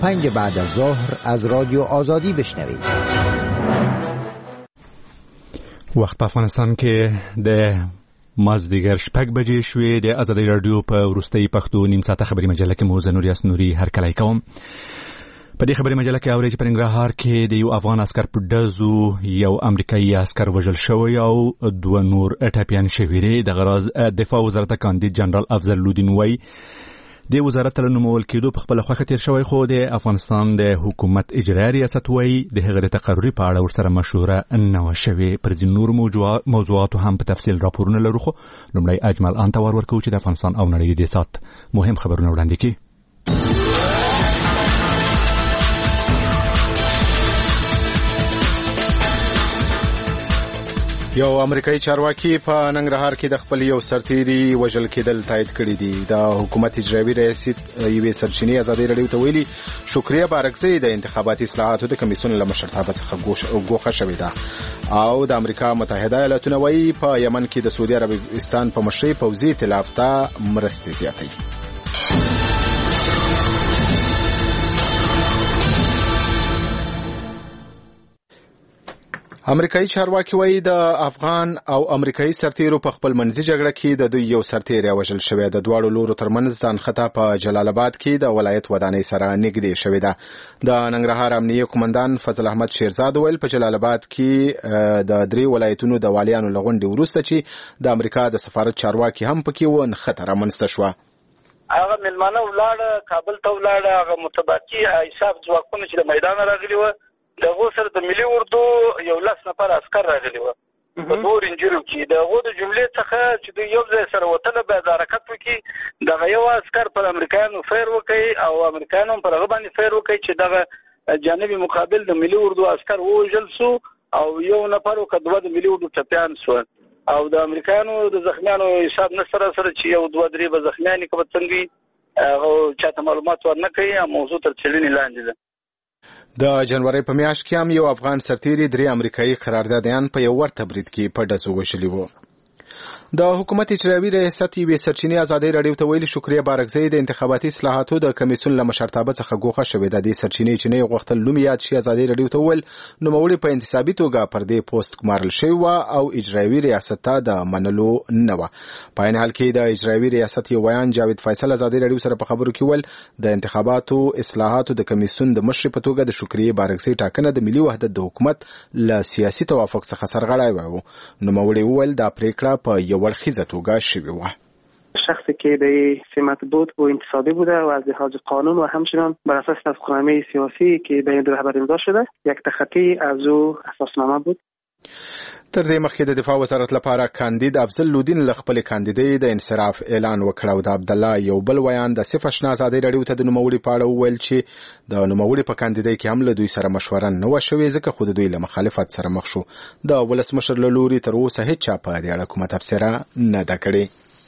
5 بعد از ظهر از رادیو آزادی بشنوید. وخت په افغانستان کې د مازدیګر 6 بجې شوې. د آزادۍ رادیو په وروستۍ پښتو نیم ساعته خبري مجله کې موزه نور یاسنوري هرکلی کوم. په دې خبري مجله کې اوري چې په ننګرهار کې د یو افغان عسكر په ډزو یو امریکایي عسكر وژل شوی او 2 نور ټپيان شوي دي. د غراز دفاع وزارت کاندید جنرال افضل لودین وای د وزارت له نومول کېدو په خپل خوښه تیر شوی، خو د افغانستان د حکومت اجرایي ریاست وای د هغه تقرری په اړه ورسره مشوره نه شوې. پر ځینو نور موضوعاتو هم په تفصیل راپورونه لرو، خو لومړی اجمل انتوار ورکو چې د افغانستان او نړۍ د سات مهم خبرونه وړاندې کړي. یو امریکایي چارواکي په ننګرهار کې د خپل یو سرتیري وژل کېدل تایید کړی دی. د حکومت اجرایي ریاست یوې سرچینې آزادۍ رادیو ته ویلي شکریه بارکزی د انتخاباتي اصلاحاتو د کمیسیون له مشرتابه څخه ګوښه شوې ده. او د امریکا متحده ایالاتونه وایي په یمن کې د سعودي عربستان په مشرۍ پوځي ائتلاف ته مرستې زیاتوي. امریکایي چارواکي وایي د افغان او امریکایي سرتیرو په خپل منځي جګړه کې د دوی یو سرتیری وژل شوی. د دواړو لورو ترمنځ د انخطا په جلال آباد کې د ولایت ودانۍ سره نږدې شوې ده. د ننګرهار امنیه قومندان فضل احمد شیرزاد ویل په جلال آباد کې د 3 ولایتونو د والیانو لغونډې وروسته چې د امریکا د سفارت چارواکي هم پکې و انخطا رامنځته شوه. هغه ملمانه ولاړ کابل ته ولاړ، هغه متباقي حساب ځواکونه چې د میدان راغلي و دغه سره د ملي اردو یو 10 نفر عسكر راغلي و په دور انجرو کې دغه د جملې څخه چې د یو ځای سره وتله به حرکت وکړي دغه یو عسكر پر امریکایانو فیر وکړي او امریکایانو پر هغه باندې فیر وکړي چې دغه جانبي مقابل د ملي اردو عسكر وژل سو او یو نفر وکړه د ملي اردو ټپيان سو او د امریکایانو د زخمیانو حساب نشره سره چې یو 2-3 به زخمیان کبه څنګه هغه چاته معلومات ورنه کوي. موضوع تر څېړنې لاندې ده. د جنوري په میاشت کې هم یو افغان سرتیری 3 امریکایي قراردادیان په یو ورته برید کې په ډزو وژلي وو. د حکومت اجرایي ریاست یوې سرچینې آزادۍ رادیو ته ویلي شکریه بارکزی د انتخاباتي اصلاحاتو د کمیسیون له مشرتابه څخه ګوښه شوې ده. د سرچینې چې نه غوښتل نوم یاد شي آزادۍ رادیو ته ویل نوموړي په انتصابي توګه پر دې پوسټ ګمارل شوی و او اجرایي ریاست ته د منلو نه و. په عین حال کې د اجرایي ریاست یو بیان جاوید فیصل آزادۍ رادیو سره په خبرو کې ویل د انتخاباتو اصلاحاتو د کمیسیون د مشر په توګه د شکریه بارکزی ټاکنه د ملي وحدت د حکومت له سیاسي توافق څخه سرغړای و. نوموړي ویل دا پریکړه په یو ورخیزه توګه شوی و. شخصی که به سمت بود و انتصابی بوده و از لحاظ قانون و همچنان بر اساس نظامنامه سیاسی که بین دو رهبر امضا شده یک تخطی از او اساسنامه بود. تر دې مخکې د دفاع وزارت لپاره کاندید افضل لودین له خپل کاندیدۍ د انصراف اعلان وکړ او د عبد الله یو بل ویان د صفشنا آزادۍ رادیو ته د نوموړي په اړه وویل چې د نوموړي په کاندیدۍ کې هم له دوی سره مشوره نه و شوې ځکه خو د دوی له مخالفت سره مخ شو. د ولسمشر له لوري تر اوسه هیڅ چا په دې اړه کومه تبصره نه ده کړې.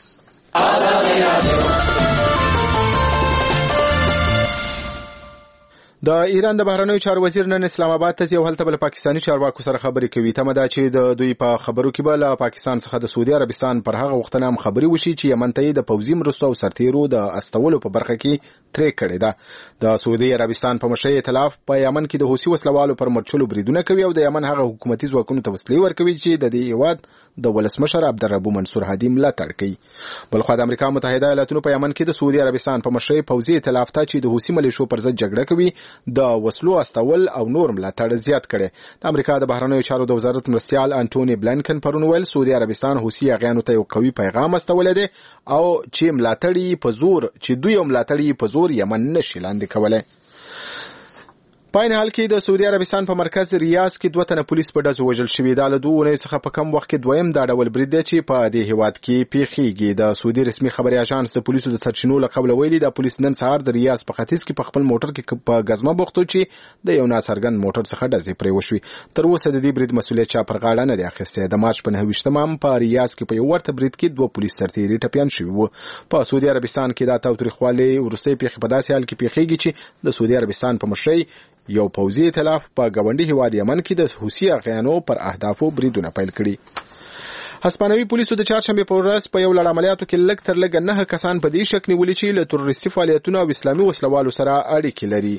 د ایران د بهرنیو چارو وزیر نن اسلام آباد ته یو هلته بل پاکستانی چارواکو سره خبرې کوي. تمه ده چې د دوی په خبرو کې به له پاکستان څخه د سعودي عربستان پر هغه وختونه هم خبرې وشي چې یمن ته د پوځي مرستو او سرتیرو د استولو په برخه کې ترې کړې ده. د سعودي عربستان په مشرۍ ائتلاف په یمن کې د حوثي وسلوالو پر مرچلو بریدونه کوي او د یمن هغه حکومتي ځواکونو ته وسلې ورکوي چې د دې هیواد د ولسمشر عبدالرب منصور هادي ملاتړ کوي. بلخو د امریکا متحده ایالاتونو په یمن کې د سعودي عربستان په مشرۍ پوځي ائتلاف ته چې د حوثي ملیشو پر ضد جګړه کوي د وسلو استول او نور ملاتړ زیات کړي. د امریکا د بهرنیو چارو د وزارت مرستیال انټونی بلینکن پرون ویل سعودي عربستان حوثي اغیانو ته یو قوي پیغام استول دي او چې ملاتړي په زور چې دوی ملاتړي په زور یمن نشي لاندې کولای. په عین حال کې د سعودي عربستان په مرکز ریاض کې 2 تنه پولیس په ډزو وژل شوي. دا له 2 اونیو څخه په کم وخت کې دویم دا ډول برید دی چې په دې هیواد کې پیښیږي. د سعودي رسمي خبري اژانس د پولیسو د سرچینو له قبل ویلي د پولیس نن سهار د ریاض په ختیځ کې په خپل موټر کې په غزمه بوختو چې د یو ناڅرګند موټر څخه ډزې پرې وشوي. تر اوسه د دې برید مسؤلیت چا پر غاړه نه دی اخیستی. د مارچ په 9 په ریاض کې په یو ورته برید کې 2 پولیس سرتیري ټپيان شوي وو. په سعودي عربستان کې دا تاوتریخوالي ورسته پیښې په داسې حال کې پیښیږي چې د سعودي عربستان په مشرۍ یو پوځي ائتلاف په گاونډي هیواد یمن کې د حوثي اغیانو پر اهدافو بریدونه پیل کړي. هسپانوي پولیسو د چهارشنبه په ورځ په یو لړ عملیاتو کې لږ تر لږه 9 کسان په دې شک نیولي چې له تروریستي فعالیتونو او اسلامي وسلوالو سره اړیکې لري.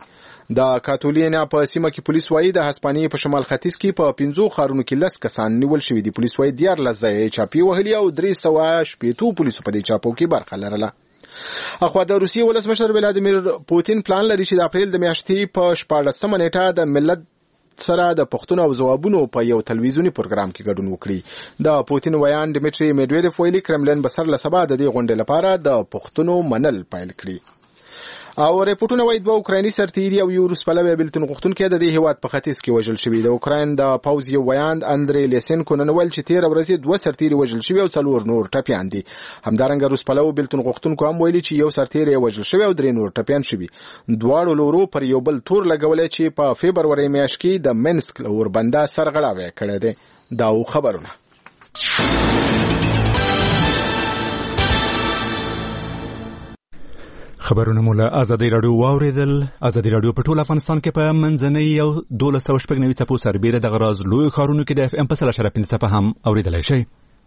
د کاتولینا په سیمه کې پولیس وایي د هسپانیې په شمال ختیځ کې په 15 ښارونو کې 10 کسان نیول شوي دي. پولیس وایي 14 ځای چاپی وهلي او 380 پولیسو په دې چاپو کې برخه لرله. اخوا د روسیې ولسمشر ولادیمیر پوتین پلان لري چې د اپریل د میاشتې په 14 نیټه د ملت سره د پښتون او ځوابونو په یو تلویزیونی پروګرام کې ګډون وکړي. د پوتین ویان ډیمیټری میډویډیف ویلي کرملین به سر له سبا د دې غونډې لپاره د پښتونو منل پیل کړي. او ریپورتونه وایي دوه اوکرایني سرتیري او یو روس پلوی بېلتون غوښتونکي د دې هیواد په ختیځ کې وژل شوي. د اوکراین د پوځ یو ویاند اندری لیسنکو نن ویل چې 13 ورځې دوه سرتیري وژل شوي او 4 نور ټپیان دي. همدارنګه روس پلوی بېلتون غوښتونکو هم ویلي چې یو سرتیري وژل شوی او 3 نور ټپیان شوي. دواړو لورو پر یو بل تور لګولای چې په فبروري میاشت کې د منسک اوربنده سرغړاوی کړی دی. دا خبرونه خبرونه مولا ازادي رادیو واوریدل. ازادي رادیو په ټول افغانستان کې په منځنۍ او 1290 څپو سربېره د غراز لوی ښارونو کې د FM په 3.5 څپه هم اوریدلای شي.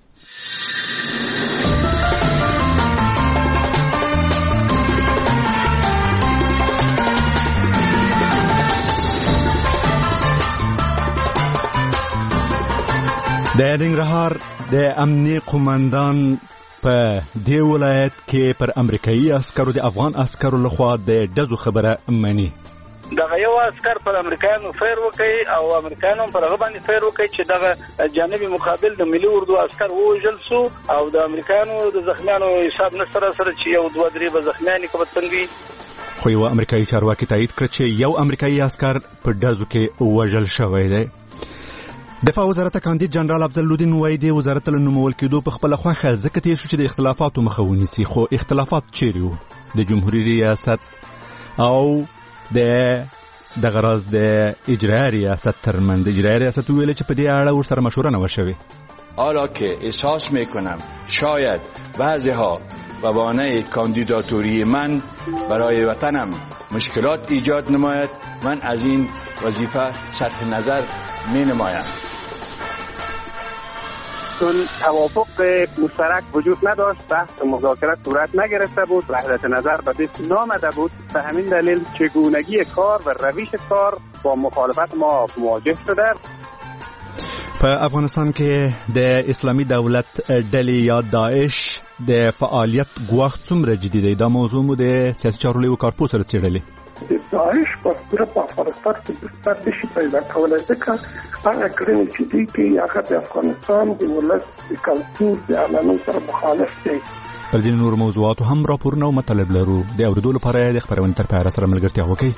د ننګرهار د امنیه قومندان په دې ولایت کې پر امریکایي عسکرو د افغان عسکرو لخوا د ډزو خبره مني. دغه یو عسكر پر امریکایانو فیر وکړي او امریکایانو پر هغه باندې فیر وکړي چې دغه جانبي مقابل د ملي اردو عسكر وژل سو او د امریکایانو د زخمیانو حساب نه سره چې یو 2-3 به زخمیان کبتنګي. خو یو امریکایي چارواکي تایید کړ چې یو امریکایي عسكر په ډزو کې وژل شوی دی. دفاع وزارت کاندید جنرال افضل الدین وایي د وزارت له نومول کېدو په خپل خوښه ځکه تیر شو چې د اختلافاتو مخه ونیسي. خو اختلافات چیرې وو؟ د جمهوریت ریاست او د غراز د اجرایی ریاست ترمنځ. اجرایی ریاست ویل چې په دې اړه ورسره مشوره نه وشوي. حالا که احساس میکنم شاید بعضیها به بهانه کاندیداتوری من برای وطنم مشکلات ایجاد نماید، من از این وظیفه صرف نظر می نمایم. چون توافق مشترک وجود نداشت، بحث مذاکرات صورت نگرفته بود، وحدت نظر به دست نامده بود، به همین دلیل چگونگی کار و روش کار با مخالفت ما مواجه شده. په افغانستان کې د اسلامي دولت ډلې یا داعش د فعالیت ګواښ څومره جدي دی؟ دا موضوع مو د سیاسي چارو لیو کارپوس سره څېړلې. داعش په افغانستان کې بستر نشي پیدا کولی، ځکه هغه کړنې چې دوی کوي هغه د افغانستان د ولس د کلتور د عنعنو سره مخالف دی. پر ځینو نورو موضوعاتو هم راپورونه او مطالب لرو. د اورېدو لپاره د خپرونې تر پایه سره ملګرتیا وکړئ.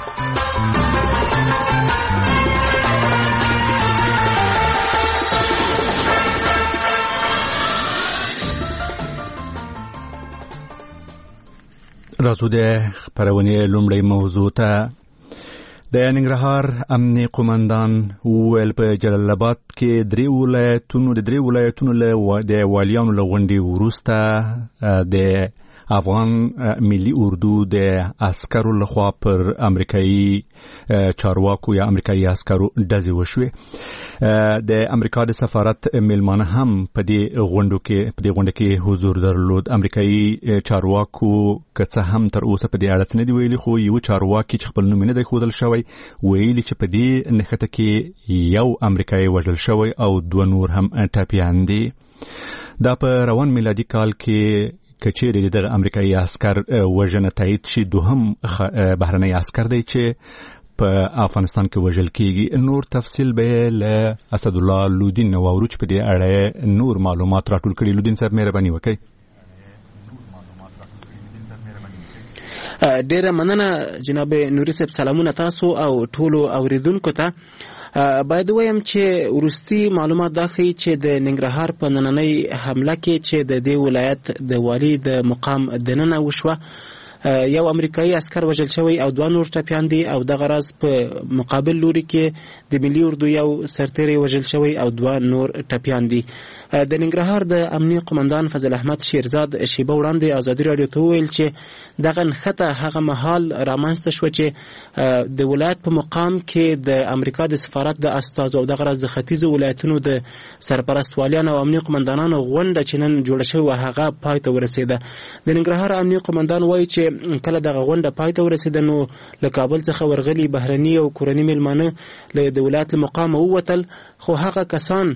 راځو د خپرونې لومړۍ موضوع ته. د ننګرهار امنیه قومندان وویل په جلال آباد کې درې ولایتونو د والیانو له غونډې وروسته د افغان ملي اردو د عسکرو لخوا پر امریکایي چارواکو یا امریکایي عسکرو ډزې وشوې. د امریکا د سفارت میلمانه هم په دې غونډه کې حضور درلود. امریکایي چارواکو که څه هم تر اوسه په دې اړه څه نه دي ویلي، خو یو چارواکي چې خپل نوم یې نه دی ښودل شوی ویلي چې په دې نښته کې یو امریکایي وژل شوی او 2 نور هم ټپیان دي. دا په روان میلادي کال کې کچېرې د امریکایي عسكر وژنه تایید شي، دوهم بهرنی عسكر دی چې په افغانستان کې وژل کېږي. نور تفصیل به له اسد الله لودین واورو چې په دې اړه نور معلومات راټول کړي. لودین صاحب مهرباني وکړئ. ډیره مننه جناب نوري صاحب. سلامونه تاسو او ټولو اوریدونکو ته. باید وایم چې ورستي معلومات دا ښیي چې د ننګرهار په نننۍ حمله کې چې د دې ولایت د والي د مقام دننه وشوه، یو امریکایي عسكر وژل شوی او 2 نور ټپیان دي او دغه راز په مقابل لوري کې د ملي اردو یو سرتیری وژل شوی او 2 نور ټپیان دي. د ننګرهار د امنیه قومندان فضل احمد شیرزاد شیبه وړاندې ازادي رادیو ته وویل چې دغه نښته هغه مهال رامنځته شوه چې د ولایت په مقام کې د امریکا د سفارت د استازو او دغه راز د ختیځو ولایتونو د سرپرست والیانو او امنیه قومندانانو غونډه چې نن جوړه شوې وه هغه پای ته ورسېده. د ننګرهار امنیه قومندان وایي چې چې کله دغه غونډه پای ته ورسېده نو له کابل څخه ورغلي بهرني او کورني مېلمانه له د ولایت له مقامه ووتل، خو هغه کسان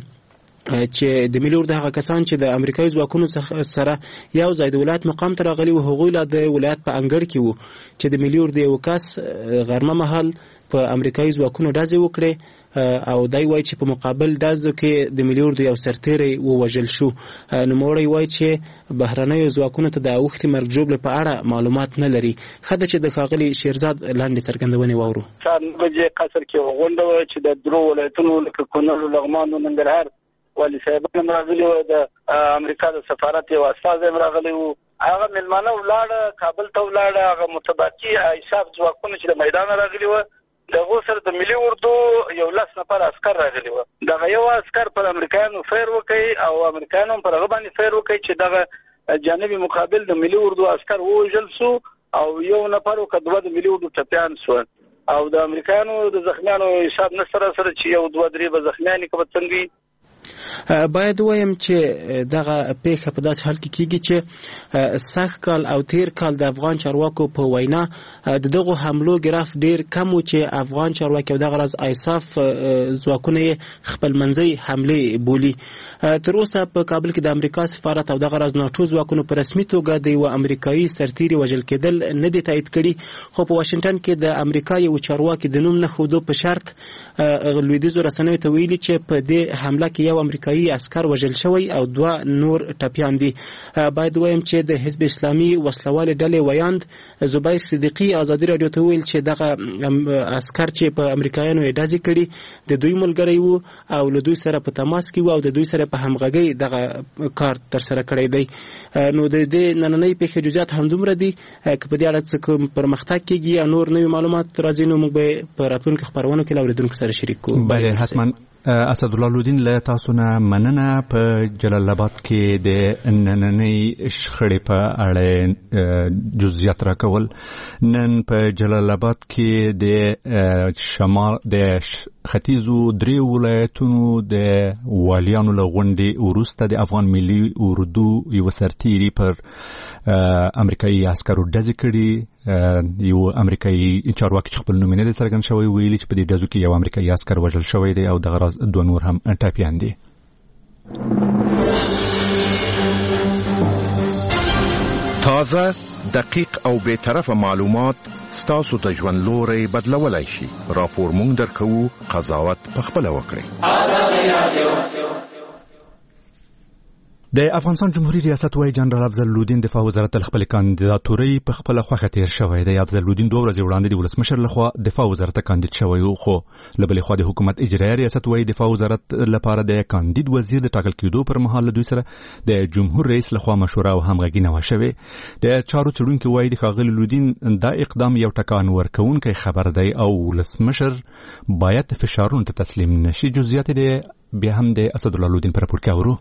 چې د ملي اردو هغه کسان چې د امریکایي ځواکونو سره یو ځای د ولایت مقام ته راغلي وو، هغوی لا د ولایت په انګړ کې وو چې د ملي اردو یو کس غرمه مهال په امریکایي ځواکونو ډزې وکړې او دای وایي چې په مقابل ډزو کې د ملي اردو یو سرتیری ووژل شو. نوموړی وایي چې بهرنیو ځواکونو ته د اوښتې مرګ ژوبلې په اړه معلومات نه لري. ښه ده چې د ښاغلي شیرزاد لاندې څرګندونې واورو. 4 بجې قصر کې غونډه وه چې د درو ولایتونو لکه کونړ، لغمان او ننګرهار والي صاحبان هم راغلي وو، د امریکا د سفارت یو استازی هم راغلی وو. هغه مېلمانه ولاړه کابل ته ولاړه، هغه متباقي حساب ځواکونه چې د میدان راغلي وو دغه سره د ملي اردو یو 10 نفر عسكر راغلي وو. دغه یو عسكر پر امریکایانو فیر وکړي او امریکایانو پر هغه باندې فیر وکړي چې دغه جانبي مقابل د ملي اردو عسكر وژل سو او یو نفر وکړه د ملي اردو ټپيان سو او د امریکایانو د زخمیانو حساب نسره سره چې یو 2-3 زخمیان کبه څنګه باید وایم چې دغه پیښه په داسې حال کې کیږي چې سږ کال او تیر کال د افغان چارواکو په وینا د دغه حملو ګراف ډیر کم و چې افغان چارواکي او دغه راز ایساف ځواکونه خپل منځي حمله بولی. تر اوسه په کابل کې د امریکا سفارت او دغه راز ناتو ځواکونو په رسمي توګه د یو امریکایي سرتیري وژل کېدل نه دي تایید کړي، خو په واشنگټن کې د امریکا یو چارواکي د نوم نه خودو په شرط لویدیځو رسنیو ته ویلي چې په دې حمله کې یو امریکایي عسكر وژل شوی او 2 نور ټپيان دي. باید وایم چې د حزب اسلامي وسلوال ډلې ویاند زبیر صدیقی ازادي رادیو ته ویل چې دغه عسكر چې په امریکایانو ډزې کړي د دوی ملګری وو او له دوی سره په تماس کې وو او د دوی سره په همغږي دغه کار تر سره کړی دی. نو د دې نننۍ پیښې جزئیات هم دومره دي چې په دې اړه څه پرمختګ کیږي یا نور نوې معلومات راځي نو موږ به په راتلونکو خبرونو کې له اوریدونکو سره شریک کوو. بله حتما. اسدالله لودین له تاسو نه مننه. په جلال آباد کې د نننۍ شخړې په اړه جزئیات راکول. نن په جلال آباد کې د شمال د ختیځو 3 ولایتونو د والیانو له غونډې وروسته د افغان ملي اردو یو سرتیري پر امریکایي عسکرو ډزې کړي. یو امریکایي چارواکي چې خپل نوم نه دی څرګند شوی ویلي چې په دې ډزو کې یو امریکایي عسکر وژل شوی دی او دغه راز 2 نور هم ټپيان دي. تازه، دقیق او بے طرفه معلومات ستاسو ته ژوند لوري بدلولای شي. راپور مونږ درکو، قضاوت پخپله وکړئ. د افغانستان جمهوریت ریاست وایي جنرال افضل لودین دفاع وزارت خپل کاندیداتوري په خپل خوخه تیر شوی دی. افضل لودین 2 ورځې وړاندې د ولسمشر لخوا دفاع وزارت کاندید شوی و، خو له بلې خوا د حکومت اجرایي ریاست وایي دفاع وزارت لپاره د کاندید وزیر د ټاکل کېدو پر مهال دوی سره د جمهور رئیس لخوا مشوره او همغږي نه وشوي. د چارو څېړونکو وایي د ښاغلي لودین دا اقدام یو ټکان ورکوونکی خبر دی او ولسمشر باید فشارونو ته تسلیم نشي. جزئیات دې بیا هم د اسدالله لودین پر راپور کې اورو.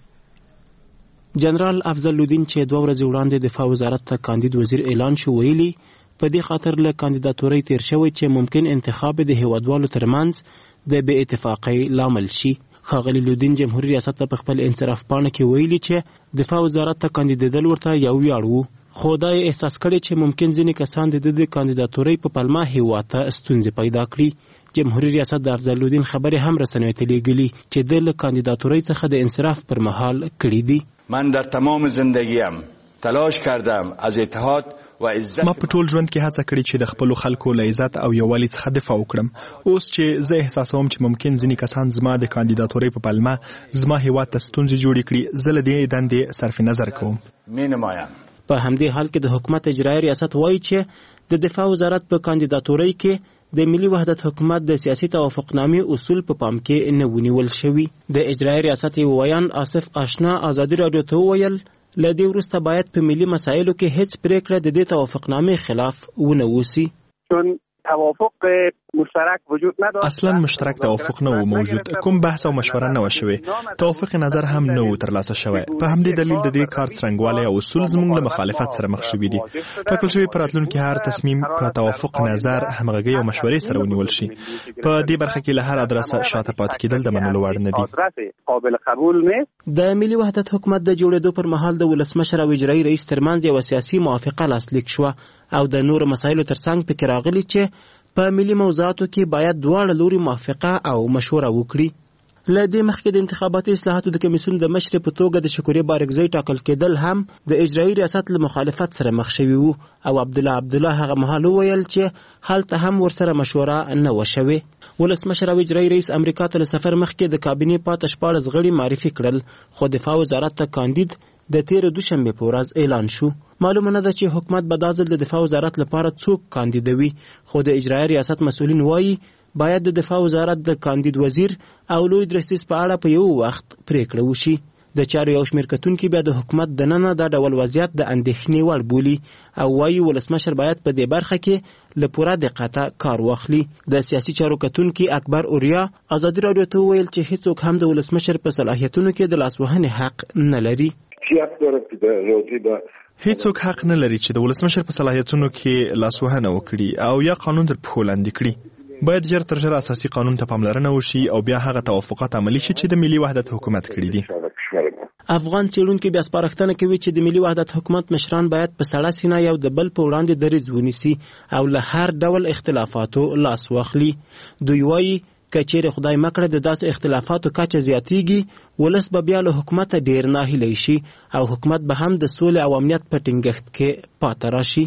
جنرال افضل لودین چې 2 ورځې وړاندې دفاع وزارت ته کاندید وزیر اعلان شو ویلي په دې خاطر له کاندیداتوري تیر شوی چې ممکن انتخاب د هیوادوالو ترمنځ د بې اتفاقۍ لامل شي. ښاغلي لودین جمهوریت ریاست ته په خپل انصراف پاڼه کې ویلي چې دفاع وزارت ته کاندیدېدل ورته یو ویاړ وو، خو دا یې احساس کړی چې ممکن ځینې کسان د کاندیداتوري په پلمه هیواد ته ستونزې پیدا کړي. جمهوریت ریاست د افضل لودین خبرې هم رسنیو ته لیږلي چې د کاندیداتوري څخه د انصراف پر مهال کړي دي. من در تمام زندگیم تلاش کردم از اتحاد و عزت. ما په ټول ژوند کې هڅه کړې چې د خپل خلکو له عزت او یووالي څخه دفاع وکړم. اوس چې زه احساسوم چې ممکن ځینې کسان زما د کاندیداتوري په پلمه زما هیواد ته ستونزې جوړې کړي، زه له دې دندې صرف نظر کوم. مینمایم. په همدې حال کې د حکومت اجرایي ریاست وایي چې د دفاع وزارت په کاندیداتوري کې د ملي وحدت حکومت د سیاسي توافقنامې اصول په پام کې نه ونیول شوي. د اجرایي ریاست یو ویاند آصف آشنا ازادي رادیو ته وویل له دې وروسته باید په ملي مسایلو کې هیڅ پریکړه د دې توافقنامې خلاف ونه وسی. چون توافق مشترک وجود نداشت. اصلا مشترک توافق نه و موجود، کوم بحث او مشوره نه و شوی، توافق نظر هم نه و ترلاسه شوی. په همدې دلیل د دې کار څرنګوالی او اصول زموږ له مخالفت سره مخ شوي دي. ټاکل شوی په راتلونکي هر تصمیم په توافق نظر، همغږي او مشورې سره ونیول شي. په دې برخه کې له هر ادرسه شاته پاتې کېدل د منلو وړ نه دي. قابل قبول نه. د ملي وحدت حکومت د جوړېدو پر مهال د ولسمشر او اجرایي رئیس ترمنځ یو سیاسي موافقه لاسلیک شوه او د نور مسایلو ترڅنګ پکې راغلي چې په ملي موضوعاتو کې باید دواړه لوري موافقه او مشوره وکړي. له دې مخکې د انتخاباتي اصلاحاتو د کمیسیون د مشر په توګه د شکوري بارګزی ټاکل کېدل هم د اجرایي ریاست له مخالفت سره مخ شوي وو او عبدالله هغه مهال وویل چې هلته هم ورسره مشوره نه وشوي. ولسمشر او اجرایي رئیس امریکا ته له سفر مخکې د کابینې پاتې 14 غړي معرفي کړل، خو دفاع وزارت ته کاندید د تیر دوشنبه په ورځ اعلان شو. معلومه نه ده چې حکومت به دا ځل د دفاع وزارت لپاره څوک کاندیدوي، خو د اجرایي ریاست مسؤلین وایي باید د دفاع وزارت د کاندید وزیر او لوی درستیز په اړه په یو وخت پریکړه وشي. د چارو یو شمېر کتونکي بیا د حکومت دننه دا ډول وضعیت د اندېښنې وړ بولي او وایي ولسمشر باید په دې برخه کې له پوره دقته کار واخلي. د سیاسي چارو کتونکي اکبر اوریا ازادي راډیو ته وویل چې هیڅوک هم د ولسمشر په صلاحیتونو کې د لاسوهنې حق نه لري. هیڅوک حق نه لري چې د ولسمشر په صلاحیتونو کې لاسوهنه وکړي او یا قانون تر پښو لاندې کړي. باید ژر تر ژره اساسي قانون ته پاملرنه وشي او بیا هغه توافقات عملي شي چې د ملي وحدت حکومت کړي دي. افغان څېړونکي بیا سپارښتنه کوي چې د ملي وحدت حکومت مشران باید په سړه سینه یو د بل په وړاندې دریځ ونیسي او له هر ډول اختلافاتو لاس واخلي. دوی وایي که چیرې خدای مکړه د داسې اختلافاتو کچه زیاتیږي، ولس به بیا له حکومت ډیر ناهیلی شي او حکومت به هم د سولې او امنیت په ټینګښت کې پاتې راشي.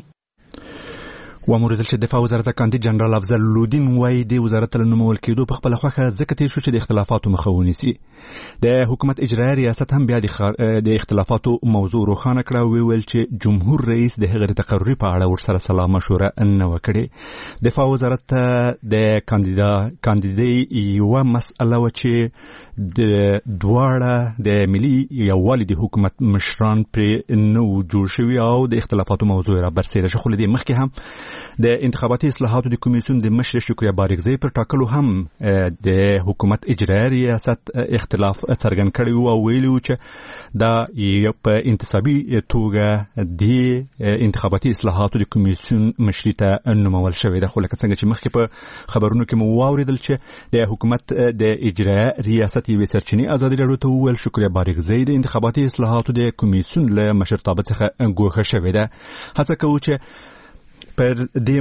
وموردل چې دفاع وزارت کاندید جنرال افضل لودین وایي د وزارت له نومول کېدو په خپل خوخه ځکه تیر شو چې د اختلافاتو مخه ونیسي. د حکومت اجرایي ریاست هم بیا د اختلافاتو موضوع روښانه کړه او ویل چې جمهور رئیس د هغې د تقرري په اړه ورسره سلا مشوره نه وکړي. دفاع وزارت ته د کاندیدۍ یوه مسأله وه چې د دواړه د ملي یووالي د حکومت مشران پرې نه وو جوړ شوي او د اختلافاتو موضوع را برسېره شو. خو له دې مخکې هم د انتخاباتي اصلاحاتو د کمیسیون د مشر شکوري بارګزی پر ټاکلو هم د حکومت اجرایي ریاست اختلاف څرګند کړی او ویلي و چې دا په انتصابي توګه د انتخاباتي اصلاحاتو د کمیسیون مشري ته نومول شوی ده. خو لکه څنګه چې مخکې په خبرونو کې مو واورېدل چې د حکومت د اجرایي ریاست یوې سرچینې ازادي راډیو ته وویل شکوري بارګزی د انتخاباتي اصلاحاتو د کمیسیون له مشرتابه څخه ګوښه شوې ده. هڅه کوو چې پر دې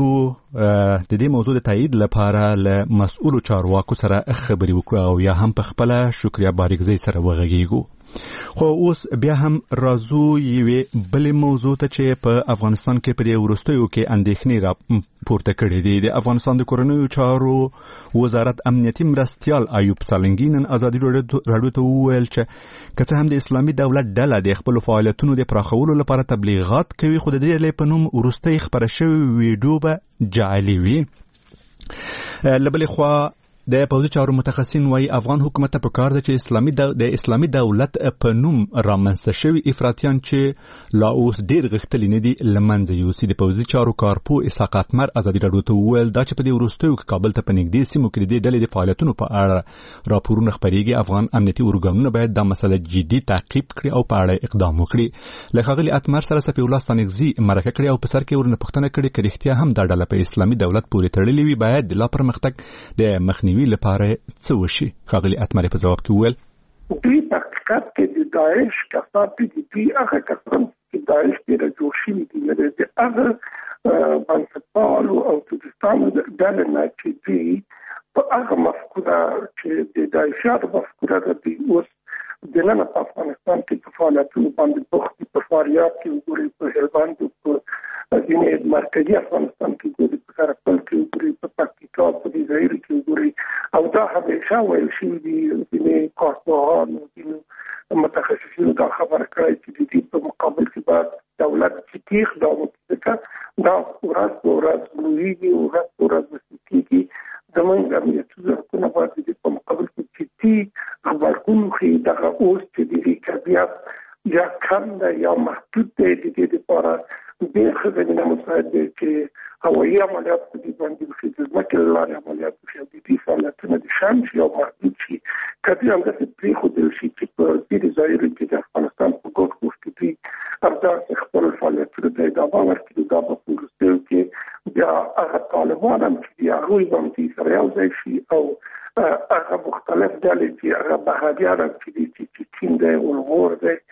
موضوع د تایید لپاره له مسؤلو چارواکو سره خبرې وکړو او یا هم په خپله شکریه بارګزی سره وغږیږو. خو اوس بیا هم راځو یوې بلې موضوع ته چې په افغانستان کې په دې وروستیو کې اندېښنې را پورته کړې دي. د افغانستان د کورنیو چارو وزارت امنیتي مرستیال ایوب سالنګي نن ازادي راډیو ته وویل چې که څه هم د اسلامي دولت ډله د خپلو فعالیتونو د پراخولو لپاره تبلیغات کوي، خو د دې ډلې په نوم وروستۍ خپره شوې ویډیو به جعلي وي. له بلې خوا د پوځي چارو متخصصین وايي افغان حکومت ته پکار ده چې د اسلامي دولت په نوم رامنځته شوي افراطیان چې لا اوس ډېر غښتلي نه دي له منځه یوسي. د پوځي چارو کارپو اسحاق اتمر ازادي راډیو ته وویل دا چې په دې وروستیو کې کابل ته په نږدې سیمو کې د دې ډلې د فعالیتونو په اړه راپورونه خپرېږي. افغان امنیتي ارګانونه باید دا مسله جدي تعقیب کړي او په اړه اقدام وکړي. له ښاغلي اتمر سره صفي الله ستانکزي مرکه کړې او په سر کې ورنه پوښتنه کړې که رښتیا هم دا ډله په اسلامي دولت پورې تړلې وي باید د لا پرمختګ د مخنیوي لپاره څه وشي. ښاغلي اتمر په ځواب کې وویل دوی په حقیقت کې د داعش کسات دي هغه کسان چې داعش ډېر جوړ شوي دي نه دي هغه بنسټپالو او ترکستانو ډلې نه چې دوی په هغه مفکوره چې د داعشیانو مفکوره دي اوس د نن په افغانستان کې په فعالیتونو باندې بوخت په فاریاب کې وګورئ، په هلمند په ځینې مرکزي افغانستان کې وګورئ، په سرپل کې وګورئ، په پکتیکا په ظاهر کې وګورئ او دا همیشه ویل شوي دي. ځینې کارپوهانو ځینې متخصصینو دا خبره کړې چې د دې په مقابل کې باید دولت جدي اقدام وکړي. دا ورځ په ورځ لویږي او ورځ په ورځ وسیږي. زموږ امنیتي ځواکونه باید د دې په مقابل کې جدي غبرګون وښيي. دغه اوس چې د دې کیفیت یا کم ده یا محدود دی د دې لپاره ډېر ښه زمینه مساعد دی چې هوایي عملیات په دې باندې وشي، د ځمکې له لارې عملیات وشي او د دې فعالیتونه د شام شي او محدود شي. که دوی همداسې پرېښودل شي چې په ځینې ځایونو کې د افغانستان په ګوټ ګوټ کې دوی همداسې خپل فعالیتونو ته ادامه ورکړي، دا به په وروستیو کې بیا هغه طالبان هم چې دي هغوی به هم دوی سره یو ځای شي او هغه مختلف ډلې چې هغه بهادیان هم چې دي چې چین دی، اولغور دی،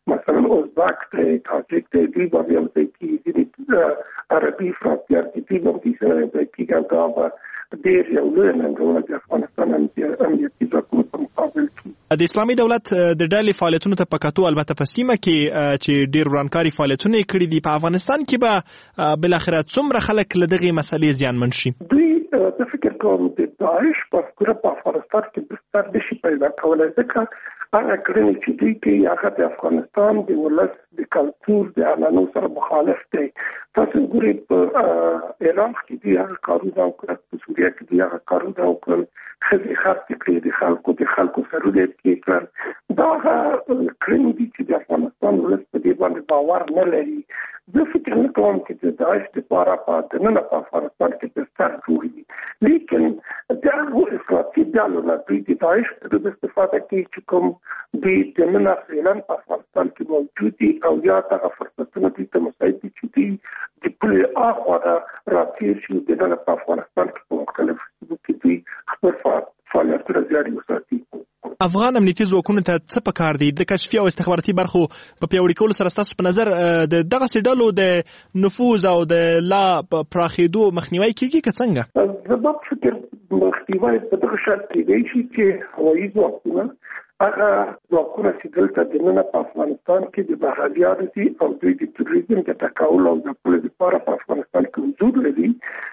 مثلا ازبک دی تاجیک دی دوی باندې هم ځای کېږي د عربي فرانسې ارتباطي باندې سره ځای کېږي دا به ډېر یو لوی ننګونه د افغانستان امنیتي ځواکونو په مقابل کې د اسلامي دولت د ډلې فعالیتونو ته په کتو البته په سیمه کې چې ډېر ورانکاري فعالیتونه یې کړي دي په افغانستان کې به بالاخره څومره خلک له دغې مسلې زیانمن شي؟ دوی د فکر کوم د داعش په افغانستان کې بستر نشي پیدا کولی ځکه هغه کړنې چې دوی کوي هغه د افغانستان د ولس د کلتور د عنعنو سره مخالف دی. تاسو ګورئ په عراق کې دوی هغه کارونه وکړل، په سوریه کې دوی هغه کارونه وکړل، ښځې خرڅې کړې د خلکو سرونه یې پرې کړل. دا هغه کړنې دي چې د افغانستان ولس په دې باندې باور نه لري. زه فکر نه کوم چې د داعش لپاره په دننه په افغانستان کې بستر جوړوي، لیکن د هغو افراطي ډلو نه دوی د داعش د استفاده کوي چې کوم دوی دننه فعلا په افغانستان کې موجود دي او یا دغه فرصتونه دوی ته مساعد دي چې دوی د پولې اخوا راتېر شي دننه په افغانستان کې په مختلفو سیمو کې دوی خپل فعالیتونه جاري وساتي. افغان امنیتي ځواکونو ته څه پکار دي د کشفي او استخباراتي برخو په پیاوړي کولو سره ستاسو په نظر د دغسې ډلو د نفوذ او د لا پراخېدو مخنیوی کیږي که څنګه؟ زما په فکر مخنیوی په دغه شرط کېدی شي چې هوایي ځواکونه هغه ځواکونه چې دلته دننه په افغانستان کې د بهرنیانو دي او دوی د تروریزم د ټکول او د پولې لپاره په افغانستان کې حضور لري،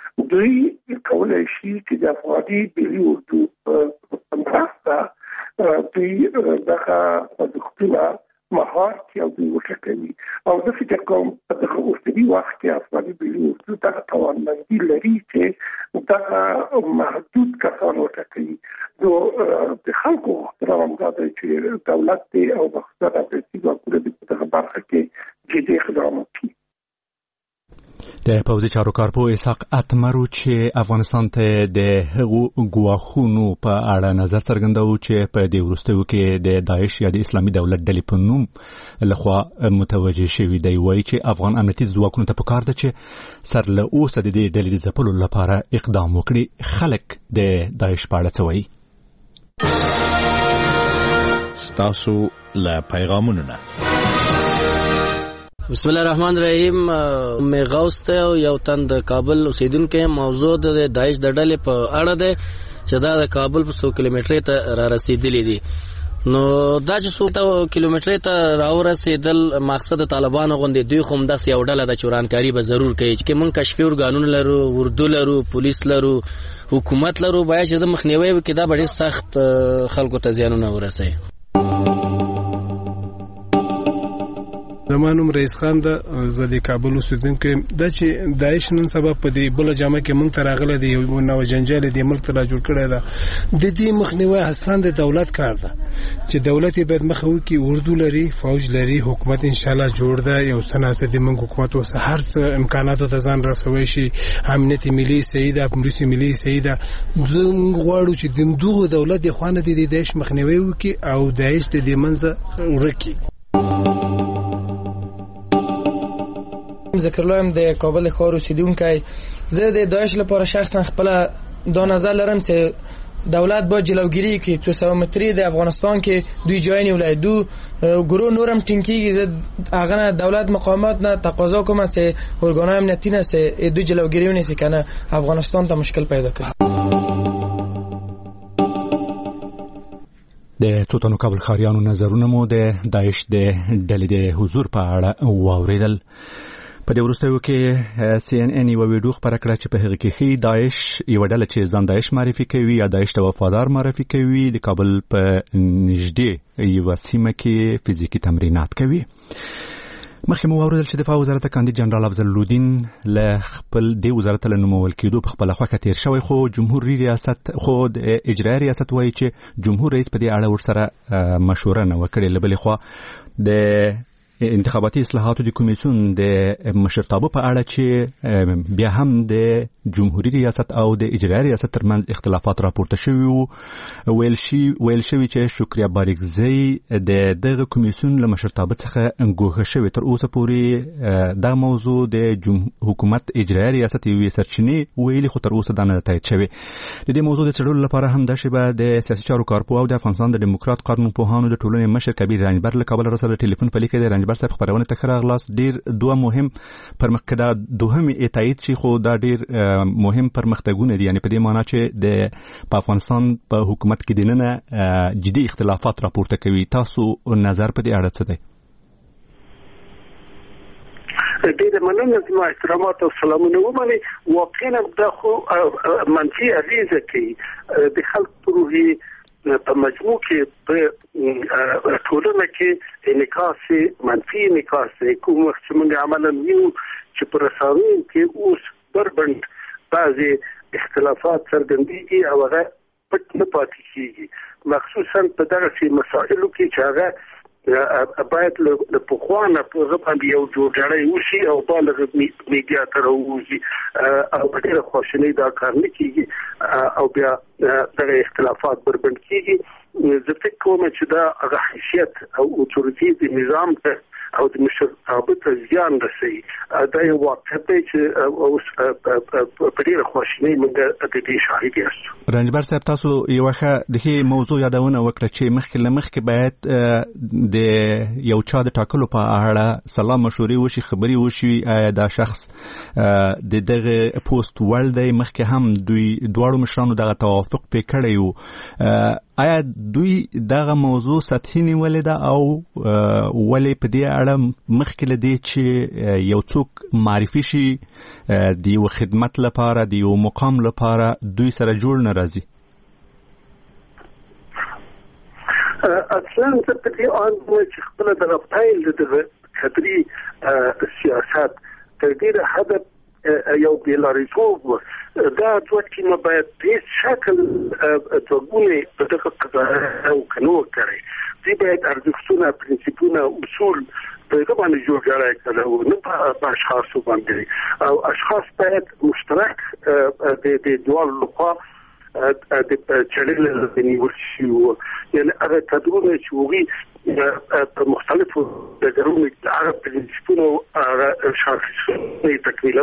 دوی کولی شي چې د افغاني ملي اردو په مرسته دوی دغه پروژکټونه مهار کړي او دوی وټاکوي. او زه فکر کوم په دغه اوسني وخت کې افغاني ملي اردو دغه توانمندي لري چې دغه محدود کسان وټاکوي. نو د خلکو احترام دا دی چې دولت دی او بخصوصا د امنیتي ځواکونه په دغه برخه کې جدي اقدام وکړي. د پوځي چارو کارپوه اسحاق اتمرو چې افغانستان ته د هغو ګواښونو په اړه نظر څرګندوي چې په دې وروستیو کې د داعش یا د اسلامي دولت ډلې په نوم لخوا متوجه شوي دی. وایي چې افغان امنیتي ځواکونو ته پکار ده چې سر له اوسه د دې ډلې د ځپلو لپاره اقدام وکړي. خلک د داعش په اړه څه وایي؟ ستاسو له پیغامونو نه بسم الله الرحمن الرحیم. می غوث ته یو تن د کابل اوسیدونکو موضوع د داعش د ډلې په اړه ده چې دا د کابل په 100 کیلومترۍ ته را رسیدلې دي. نو دا چې 100 کیلومترۍ ته راورسېدل مقصد طالبانو غوندې دوی خو همداسې یو ډله د چورانکاري به ضرور کوي چې موږ کشفي ارګانونه لرو، اردو لرو، پولیس لرو، حکومت لرو، باید چې د مخنیوي وکړي. دا به ډېر سخت خلکو ته زیانونه ورسوي. زما نوم رئیس خان ده، زه د کابل اوسیدونکی. دا چې داعش نن سبا په دې بله جامه کې موږ ته راغلی دی، یو نوی جنجال دې ملک ته را جوړ کړی ده. د دې مخنیوی اصلا د دولت کار ده چې دولت یې باید مخه وکړي. اردو لري، فوج لري، حکومت انشاءالله جوړ ده. یو څه ناسته د موږ حکومت اوس هر څه امکاناتو ته ځان رسوی شي. امنیت ملي صحیح ده، پولیس ملي صحیح ده. موږ غواړو چې د دغو دولت د خوا نه د داعش مخنیوی وکړي او داعش د دې منځه ورک کړي. ذکر الله د کابل ښار اوسیدونکی. زه د داعش لپاره شخصا خپل دا نظر لرم چې دولت باید جلوگیری وکړي. 200 متری د افغانستان کې دوی جای نیولی، دو ګروه نورم ټینګ کېږي. زه هغه نه دولت مقامات نه تقاضا کوم چې ارګانهای امنیتي نه چې دوی جلوگیری ونیسي که نه افغانستان ته مشکل پیدا کړي. د څو تنو کابل ښاریانو نظرونه مو د داعش د ډلې د حضور په اړه واورېدل. په دې وروستیو کې CNN یو ویډیو خپره کړه چې په هغه کې ښیي داعش یوه ډله چې ځان داعش معرفي کوي یا داعش ته وفادار معرفي کوي د کابل په نږدې یوه سیمه کې فزیکي تمرینات کوي. مخکې مو واورېدل چې دفاع وزارت کاندید جنرال افضل الدین له خپل دې وزارت له نومول کېدو په خپله خوښه تېر شوی، خو جمهوري ریاست خو د اجرایي ریاست وایي چې جمهور رئیس په دې اړه ورسره مشوره نه وه کړې. له بلې خوا د انتخاباتي اصلاحاتو د کمیسیون د مشرتابه په اړه چې بیا هم د جمهوریت ریاست او د اجرایي ریاست ترمنځ اختلافات راپورته شوي وو ویل شوي چې شکریا باریکزی د دغه کمیسیون له مشرتابه څخه انګوښه شوی تر اوسه پورې دا موضوع د حکومت اجرایي ریاست یوې سرچینې ویلي خو تر اوسه دا نه تایید شوی د دې موضوع د څېړلو لپاره هم دا شیبه د سیاسي چارو کارپوه او د افغانستان د ډیموکرات قانونپوهانو د ټولنې مشر کبیر رنجبر له کابل سره ټلیفون په لیکه د رنجبر صاحب خبرونه ته راغلاست ډیر دوه مهم پرمختګ دوهم تایید شي خو دا ډیر مهم پرمختګونه دي یعنی په دې معنی چې د افغانستان په حکومت کې دننه جدي اختلافات راپورته کوي تاسو نظر په دې اړه څه دی ډېر مننه زما احترامات او سلامونه ومني واقعا دا خو منفي اغیزه کوي د خلکو روحي په مجموع کې په ټولنه کې انعکاس منفي انعکاس کوم وخت چې موږ عملاً یو چې پر رسنیو کې اوس بربند بعضي اختلافات څرګندېږي او هغه پټ نه پاتې کېږي مخصوصا په دغه مسایلو کې چې هغه باید له پخوانه په غوښتنه یو جوړجاړی وشي او بالغ میډیا تر وځي او په ډېر خوشنۍ دا کار نه کیږي او بیا دغه اختلافات بربند کیږي زه فکر کوم چې دا هغه حیثیت او اتوریتي د نظام ته او د مشرتابه ته زیان رسوي دا یو واقع دی چې اوس په ډېر خوشنۍ موږ د دې شاهد یاستو رنجبر صاحب تاسو یو ښه د موضوع یادونه وکړه چې مخکې باید د یو چا د ټاکلو په اړه سلام مشورې وشي خبري وشي دا شخص د دغه پوسټ ول دی مخکې هم دوی دواړو مشرانو دغه توافق پې کړی وو آیا دوی دغه موضوع سطحي نیولې ده او ولې په دې اړه مخکې له دې چې یو څوک معرفي شي د یو خدمت لپاره د یو مقام لپاره دوی سره جوړ نه راځي اصلا زه په دې اند چې خپل د پایل د خبري سیاست تر ډیره حد یو بیلاریتوب دا دوی ما باید په شکل توګونه په دغه قضایا او قانون کوي دې باید ارزښتونه پرنسپونه اصول په دغه باندې جوړجاړی کړو نه په اشخاصو باندې او اشخاص باید مشترک د دوه لخوا د چلل د نیوشيو یعنی هغه تدریس چې وږي په مختلفو دغرونو عرب پرنسپونه او شخصي تکمیل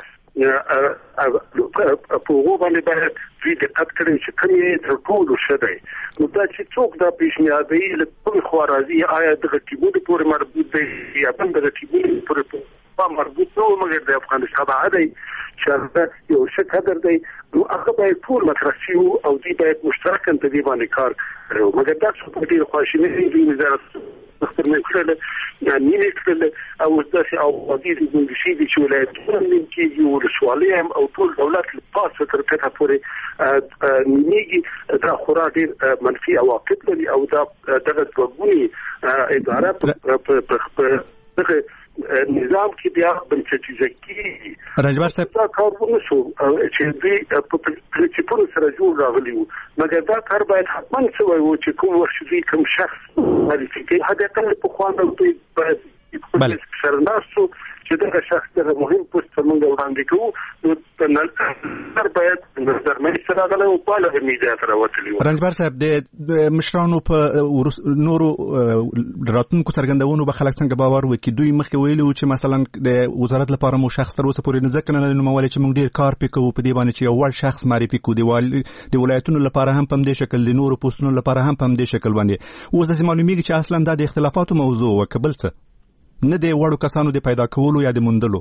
په هغه باندې باید دوی دقت کړي چې کومې تر ټولو شدي نو دا چې څوک دا پیشنهادي له کوم خوارازي آیا د غټیبو پورې مربوط دی یا بل د غټیبو پورې مربوط نو مګر د افغانستان عادي چې یو څه قدر دی نو هغه باید ټول مترسي او دوی باید مشترکاً په دې باندې کار کوي مګر دا څه په دې خواشینی دی وزارت دفتر مې کړل یا نیمه کړل او داسې او د دې شي چې ولایتونه من کې یو رسوالي او ټول دولت په تر کته پورې نیمه دا خورا ډیر منفي عواقب لري او دا دغه وګونی اداره په نظام کې بیا بنسټیزه رنجبر صاحب دا کارونه شو چې دوی په پرنسپونو سره جوړ راغلي وو مګر دا کار باید حتما شوی وو چې کوم وخت دوی کوم شخص معرفي کوي هغه په خوانه دوی باید سرناستو چې دا شخص د مهم پوسټ څنګه وړاندې کوو نو تر باید نظر مې سره غلې او په لږه میډیا سره وتلی رنجبر صاحب د مشرانو په نورو راتونکو څرګندونو به خلک څنګه باور وکړي دوی مخکې ویلي چې مثلا د وزارت لپاره مو شخص تر اوسه پورې نه ځکه نه نومول چې موږ ډیر کار پکو په دې باندې چې یو شخص معرفي کو دی ولایتونو لپاره هم په دې شکل د نورو پوسټونو لپاره هم په دې شکل باندې اوس د معلومیږي چې اصلا د اختلافاتو موضوع وکبل څه نه دی وړو کسانو د پیدا کولو یا د موندلو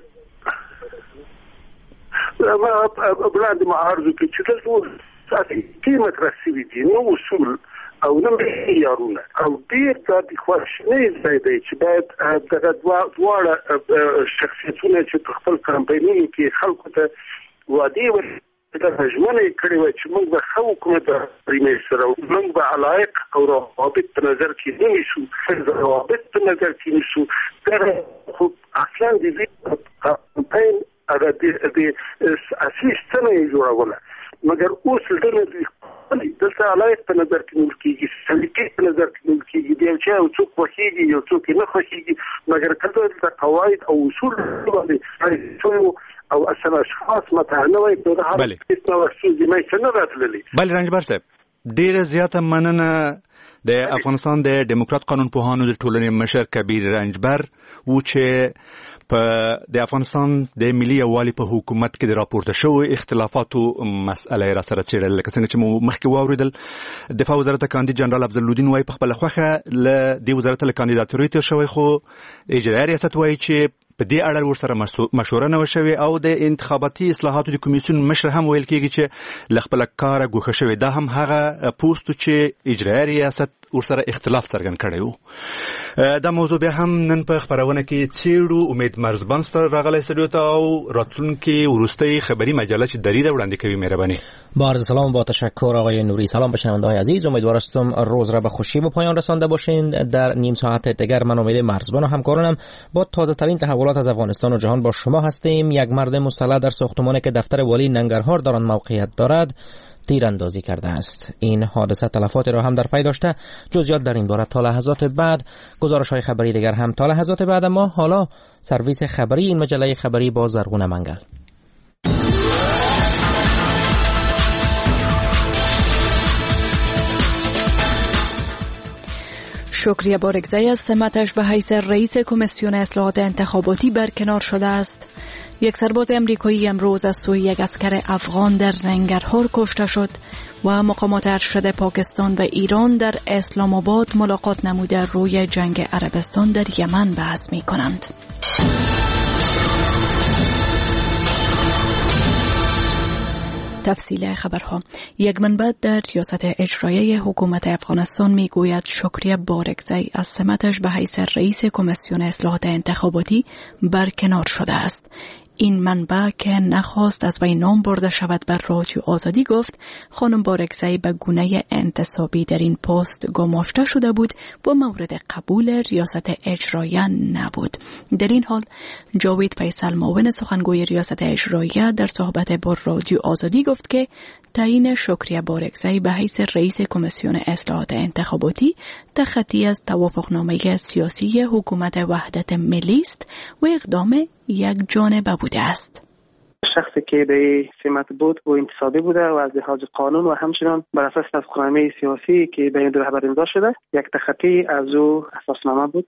بلاد معارضو کې چې تاسو ساتي مترسي دي نو اصول او نه معیارونه او ډیر د خوښنۍ ځای دی چې باید دغه دواړه شخصیتونه چې په خپل کمپاینونو کې خلکو ته وعده دا ژوندۍ کړي و چې موږ به خو کومه د پریمیر سره موږ به علایق او روابط په نظر کې نیسو روابط په نظر کې نیسو دا خو اصلا د دې کمپاین هغه د اساس څنګه جوړوله مګر اوس دغه دلته علایق په نظر کې نیول کېږي، سلیقې په نظر کې نیول کېږي، د یو چا یو څوک خوښېږي یو څوک نه خوښېږي، مګر کله دلته قواعد او اصول باندې او اصل اشخاص متعنه وي نو د هر څه نو څه ما څنګه راتللی. بله رنجبر صاحب ډیره زیاته مننه د افغانستان د دیموکرات قانون پوهانو د ټولنې مشر کبیر رنجبر و چې په د افغانستان د ملي یووالي په حکومت کې د راپورته شوی اختلافاتو مسئله را سره څېړل، لکه څنګه چې مو مخکې واوریدل دفاع وزارت کاندید جنرال افضلالدین وایي په خپل خوخه له دې وزارت له کاندیداتوري تیر شوی، خو اجرایي ریاست وایي چې په دې اړه ورسره مشوره نه وشوي او د انتخاباتي اصلاحاتو د کمیسیون مشر هم ویل کېږي چې له خپل کاره ګوښه شوی. دا هم هغه پوسټ چې اجرایي ریاست ورسره اختلاف څرګند کړی و. دا موضوع بیا هم نن په خبرونه کې څېړو. امید مرزبان ستاسو راغلی استودیو ته او راتلونکي وروستۍ خبری مجله چې دریده وړاندې کوي. مهرباني. با عرض سلام با تشکر آقای نوری. سلام به شنونده‌های عزیز، امیدوارم روز را به خوشی به پایان رسانده باشین. در نیم ساعت دیگر من امید مرزبان و همکارانم با تازه ترین تحولات از افغانستان و جهان با شما هستیم. یک مرد مسلح در ساختمانی که دفتر والی ننگرهار در آن موقعیت دارد تیراندازی کرده است. این حادثه تلفات را هم در پی داشته. جزئیات در این باره تا لحظات بعد، گزارش‌های خبری دیگر هم تا لحظات بعد. ما حالا سرویس خبری این مجله خبری با زرغون منگل. شکریه بارگزئی از سمتش به حیث رئیس کمیسیون اصلاحات انتخاباتی برکنار شده است. یک سرباز امریکایی امروز از سوی یک اسکر افغان در ننگرهار کشته شد و مقامات ارشد پاکستان و ایران در اسلام آباد ملاقات نموده روی جنگ عربستان در یمن بحث می کنند. تفصیل خبرها. یک منبع در ریاست اجرایی حکومت افغانستان می گوید شکریه بارگزئی از سمتش به حیث رئیس کمیسیون اصلاحات انتخاباتی برکنار شده است. این منبع که نخواست از وی نام برده شود بر رادیو آزادی گفت خانم بارگزئی به گونه انتصابی در این پست گماشته شده بود و مورد قبول ریاست اجرایی نبود. در این حال جاوید فیصل معاون سخنگوی ریاست اجرایی در صحبت با رادیو آزادی گفت که تعیین شکریه بارگزئی به حیث رئیس کمیسیون اصلاحات انتخاباتی تخطی از توافقنامه سیاسی حکومت وحدت ملی است و اقدام یک جانبه بوده است. شخصی که به سمت بود و انتصابی بوده و از لحاظ قانون و همچنان بر اساس توافقنامه سیاسی که بین دو رهبر امضا شده یک تخطی از او اساسنامه بود.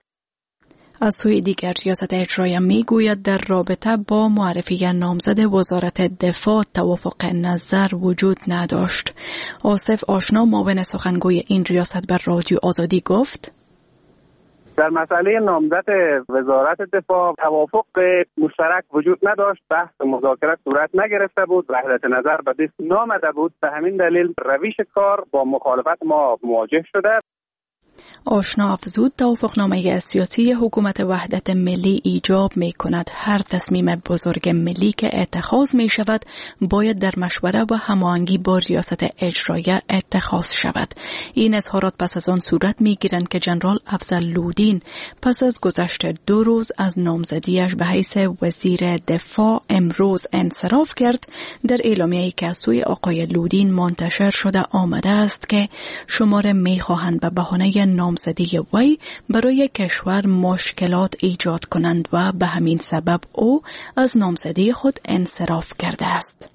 از سوی دیگر ریاست اجرایی میگوید در رابطه با معرفی نامزد وزارت دفاع توافق نظر وجود نداشت. آصف آشنا معاون سخنگوی این ریاست بر رادیو آزادی گفت در مسئله نامزد وزارت دفاع توافق مشترک وجود نداشت، بحث مذاکره صورت نگرفته بود، وحدت نظر به دست نامده بود، به همین دلیل روش کار با مخالفت ما مواجه شده. آشنا افزود توافقنامه سیاسی حکومت وحدت ملی ایجاب می کند هر تصمیم بزرگ ملی که اتخاذ می شود باید در مشوره و هماهنگی با ریاست اجرایی اتخاذ شود. این اظهارات پس از آن صورت می گیرند که جنرال افضلالدین پس از گذشت 2 روز از نامزدیش به حیث وزیر دفاع امروز انصراف کرد. در اعلامیه‌ای که از سوی آقای لودین منتشر شده آمده است که شماره می خواهند به بهانه نامزدی وی برای کشور مشکلات ایجاد کنند و به همین سبب او از نامزدی خود انصراف کرده است.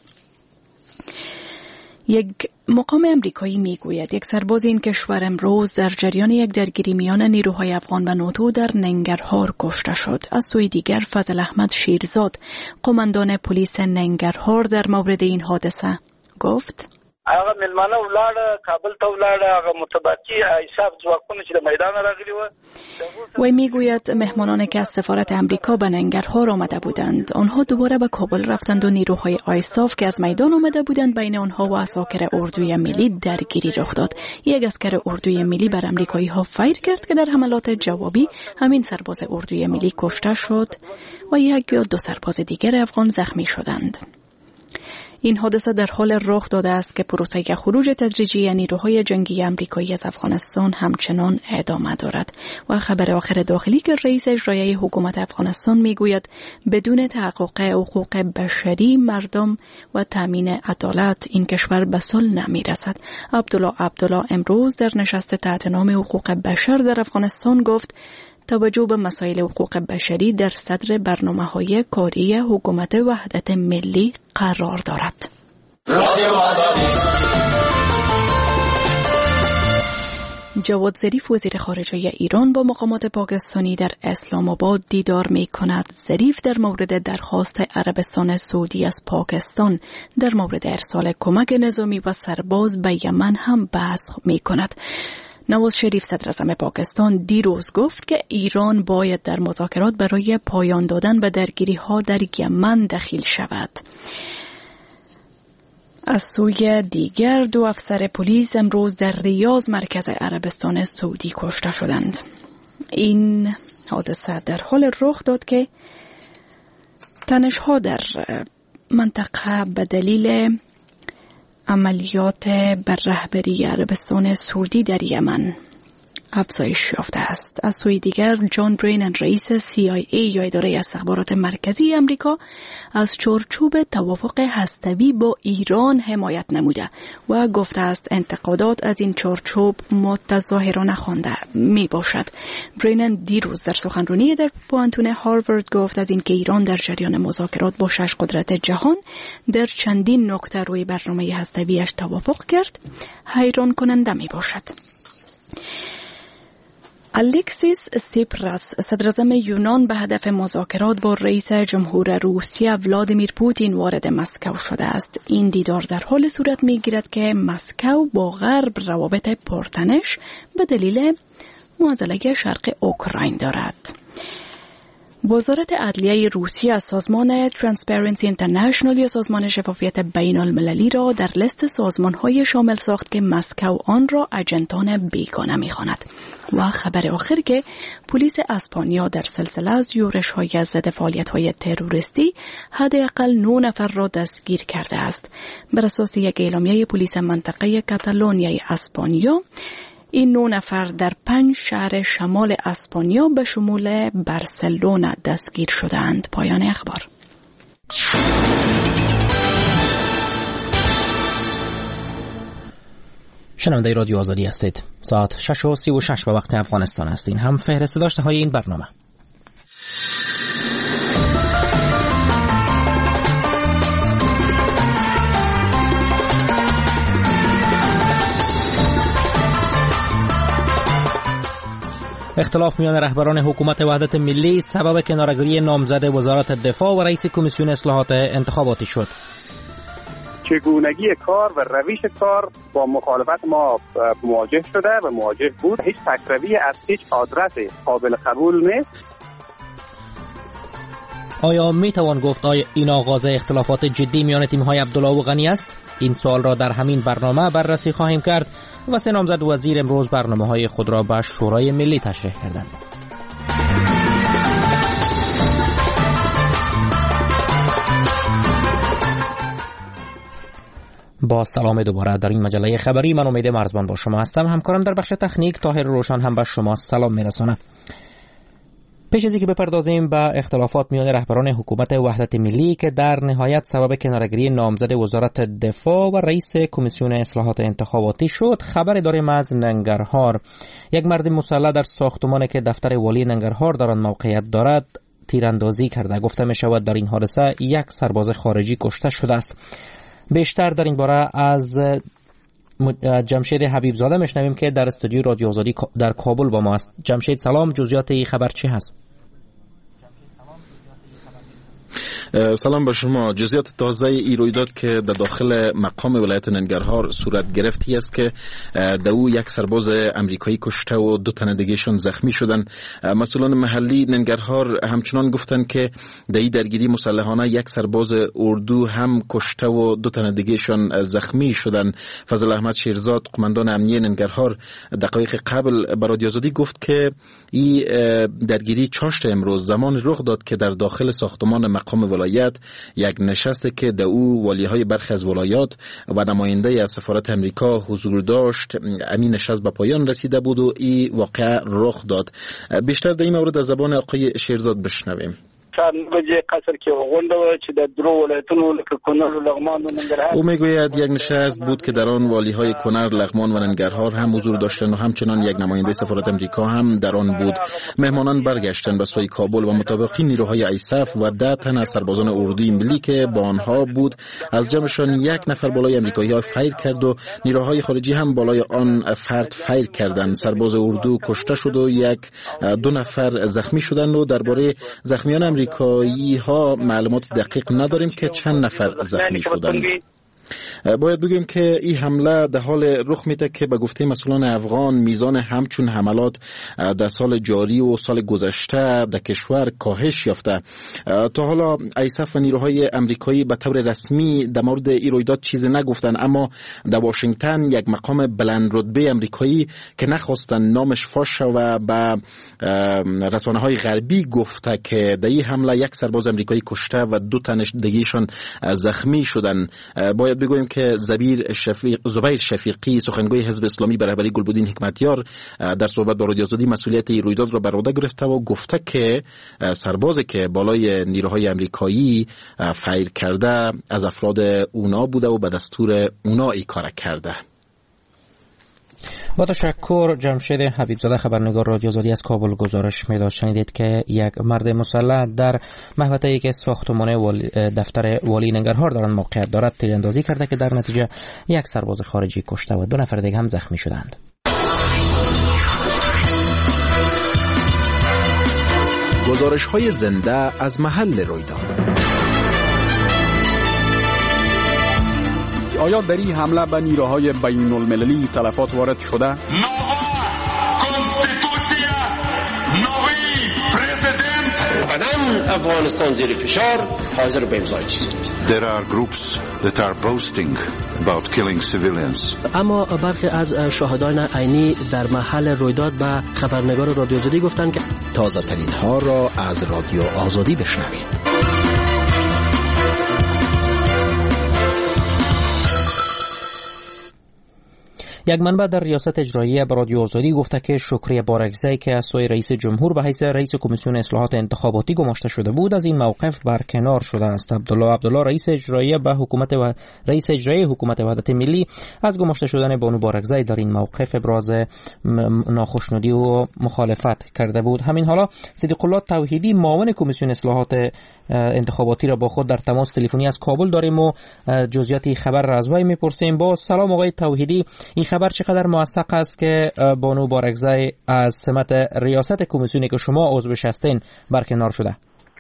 یک مقام امریکایی میگوید یک سرباز این کشور امروز در جریان یک درگیری میان نیروهای افغان و ناتو در ننگرهار کشته شد. از سوی دیگر فضل احمد شیرزاد قماندان پلیس ننگرهار در مورد این حادثه گفت هغه ملمانه ولاړ کابل ته ولاړ هغه متباقی حساب ځواکونه چې د میدان راغلي و. وی میگوید مهمانانی که از سفارت امریکا به ننگرهار آمده بودند آنها دوباره به کابل رفتند و نیروهای آیساف که از میدان آمده بودند بین آنها و عساکر اردوی ملی درگیری رخ داد. یک عسکر اردوی ملی بر امریکایی ها فایر کرد که در حملات جوابی همین سرباز اردوی ملی کشته شد و 1 یا 2 سرباز دیگر افغان زخمی شدند. این حادثه در حال رخ داده است که پروسه خروج تدریجی نیروهای جنگی آمریکایی از افغانستان همچنان ادامه دارد. و خبر آخر داخلی که رئیس اجرایی حکومت افغانستان میگوید بدون تحقق حقوق بشری مردم و تامین عدالت این کشور به صلح نمیرسد. عبدالله امروز در نشست تحت نام حقوق بشر در افغانستان گفت توجه به مسائل حقوق بشری در صدر برنامه‌های کاری حکومت وحدت ملی قرار دارد. جواد ظریف وزیر خارجه ایران با مقامات پاکستانی در اسلام آباد دیدار می کند. ظریف در مورد درخواست عربستان سعودی از پاکستان در مورد ارسال کمک نظامی و سرباز به یمن هم بحث می کند. نواز شریف صدر اعظم پاکستان دیروز گفت که ایران باید در مذاکرات برای پایان دادن به درگیری‌ها در یمن دخیل شود. از سوی دیگر 2 افسر پلیس امروز در ریاض مرکز عربستان سعودی کشته شدند. این حادثه در حال رخ داد که تنش‌ها در منطقه به دلیل عملیات بر رهبری عربستان سعودی در یمن افزایش یافته است. از سوی دیگر جان برینن رئیس CIA یا اداره استخبارات مرکزی امریکا از چارچوب توافق هسته‌ای با ایران حمایت نموده و گفته است انتقادات از این چارچوب متظاهرانه خوانده می باشد. برینن دیروز در سخنرانی در پوانتون هاروارد گفت از اینکه ایران در جریان مذاکرات با 6 قدرت جهان در چندین نکته روی برنامه هسته‌ایش توافق کرد حیران کننده می باشد. الکسیس سیپراس صدر اعظم یونان به هدف مذاکرات با رئیس جمهور روسیه ولادیمیر پوتین وارد مسکو شده است. این دیدار در حال صورت می‌گیرد که مسکو با غرب روابط پرتنش به دلیل معضله شرق اوکراین دارد. وزارت عدلیه روسیه از سازمان ترانسپرنسی اینترنشنال یا سازمان شفافیت بین المللی را در لیست سازمان‌های شامل ساخت که مسکو آن را اجنتان بیگانه می‌خواند. و خبر آخر که پلیس اسپانیا در سلسله از یورش‌های ضد فعالیت‌های تروریستی حداقل 9 نفر را دستگیر کرده است. بر اساس یک اعلامیه پلیس منطقه کاتالونیای اسپانیا این 9 نفر در 5 شهر شمال اسپانیا به شمول بارسلونا دستگیر شدند. پایان اخبار. شنونده رادیو آزادی هستید. ساعت 6:36 به وقت افغانستان هستین. هم فهرست داشته های این برنامه. اختلاف میان رهبران حکومت وحدت ملی سبب کناره‌گیری نامزد وزارت دفاع و رئیس کمیسیون اصلاحات انتخاباتی شد. چگونگی کار و روش کار با مخالفت ما مواجه شده و مواجه بود. هیچ تکروی از هیچ آدرس قابل قبول نیست. آیا می توان گفت این آغاز اختلافات جدی میان تیم‌های عبدالله و غنی است؟ این سوال را در همین برنامه بررسی خواهیم کرد و 3 نامزد وزیر امروز برنامه‌های خود را به شورای ملی تشریح کردند. با سلام دوباره در این مجله خبری. من امید مرزبان با شما هستم. همکارم در بخش تکنیک طاهر روشن هم به شما سلام میرسونه. پیش از اینکه بپردازیم به اختلافات میان رهبران حکومت وحدت ملی که در نهایت سبب کناره‌گیری نامزد وزارت دفاع و رئیس کمیسیون اصلاحات انتخاباتی شد، خبری داریم از ننگرهار. یک مرد مسلح در ساختمانی که دفتر والی ننگرهار در آن موقعیت دارد تیراندازی کرده. گفته می شود در این حادثه 1 سرباز خارجی کشته شده است. بیشتر در این باره از جمشید حبیب زاده میشنویم که در استودیو رادیو آزادی در کابل با ما است. جمشید سلام، جزئیات این خبر چی هست؟ سلام به شما. جزئیات تازه ای رویداد که در داخل مقام ولایت ننگرهار صورت گرفتی است که در او 1 سرباز امریکایی کشته و 2 تن دیگه‌شان زخمی شدند. مسئولان محلی ننگرهار همچنان گفتند که در این درگیری مسلحانه 1 سرباز اردو هم کشته و 2 تن دیگه‌شان زخمی شدند. فضل احمد شیرزاد قماندان امنیه ننگرهار دقایق قبل به رادیو آزادی گفت که این درگیری چاشت امروز زمان رخ داد که در داخل ساختمان مقام ولایت یک نشست که در او والیهای برخی از ولایات و نماینده از سفارت امریکا حضور داشت، امین نشست به پایان رسیده بود و این واقعه رخ داد. بیشتر در این مورد از زبان آقای شیرزاد بشنویم. بجې قصر کې غونډه و چې د درو ولایتونو لکه کونړ و لغمان و ننګرهار. او میگوید یک نشست بود که در آن والیهای کنر، لغمان و ننگرهار هم حضور داشتند و همچنان یک نماینده سفارت امریکا هم در آن بود. مهمانان برگشتند به سوی کابل و مطابق نیروهای ایساف و 10 تن از سربازان اردوی ملی که با آنها بود از جمعشان 1 نفر بالای امریکایی‌ها فیر کرد و نیروهای خارجی هم بالای آن فرد فیر کردند. سرباز اردو کشته شد و 2 نفر زخمی شدند و درباره زخمیان امریکایی ها معلومات دقیق نداریم که چند نفر زخمی شدند. باید بگیم که این حمله در حال رخ میده که به گفته مسئولان افغان میزان همچون حملات در سال جاری و سال گذشته در کشور کاهش یافته. تا حالا ایساف و نیروهای امریکایی به طور رسمی در مورد این رویداد چیزی نگفتن، اما در واشنگتن یک مقام بلند رتبه امریکایی که نخواستن نامش فاش شود به رسانه‌های غربی گفته که در این حمله 1 سرباز امریکایی کشته و 2 تن دیگه‌شان زخمی شدن. باید بگویم که زبیر شفیقی سخنگوی حزب اسلامی به رهبری گلبدین حکمتیار در صحبت با رادیو آزادی مسئولیت این رویداد را بر عهده گرفته و گفته که سربازی که بالای نیروهای امریکایی فیر کرده از افراد اونا بوده و به دستور اونا این کار کرده. با تشکر. جمشید حبیبزاده خبرنگار رادیو آزادی از کابل گزارش میداد. شنیدید که یک مرد مسلح در محوطه‌ای که ساختمان دفتر والی ننگرهار در آن موقعیت دارد تیراندازی کرده که در نتیجه 1 سرباز خارجی کشته و 2 نفر دیگر هم زخمی شدند. گزارش‌های زنده از محل رویداد. آیا در این حمله به نیروهای بین المللی تلفات وارد شده؟ نووا کنستیتوسیا، نوی پرزیدنت. بدن افغانستان زیر فشار، حاضر به امضای چیزی نیست. There are groups that are boasting about killing civilians. اما برخی از شاهدان عینی در محل رویداد به خبرنگار رادیو آزادی گفتند که تازه ترین ها را از رادیو آزادی بشنوید. یک منبع در ریاست اجراییه به رادیو آزادی گفته که شکری بارکزی که از سوی رئیس جمهور به حیث رئیس کمیسیون اصلاحات انتخاباتی گماشته شده بود از این موقف برکنار شده است. عبدالله رئیس اجرایی حکومت وحدت ملی از گماشته شدن بانو بارکزی در این موقف ابراز ناخشنودی و مخالفت کرده بود. همین حالا صدیق الله توحیدی معاون کمیسیون اصلاحات انتخاباتی را با خود در تماس تلفنی از کابل داریم و جزئیات خبر را از وی میپرسیم. با سلام آقای توحیدی، این خبر چقدر موثق است که بانو بارکزی از سمت ریاست کمیسیونی که شما عضوش هستین برکنار شده؟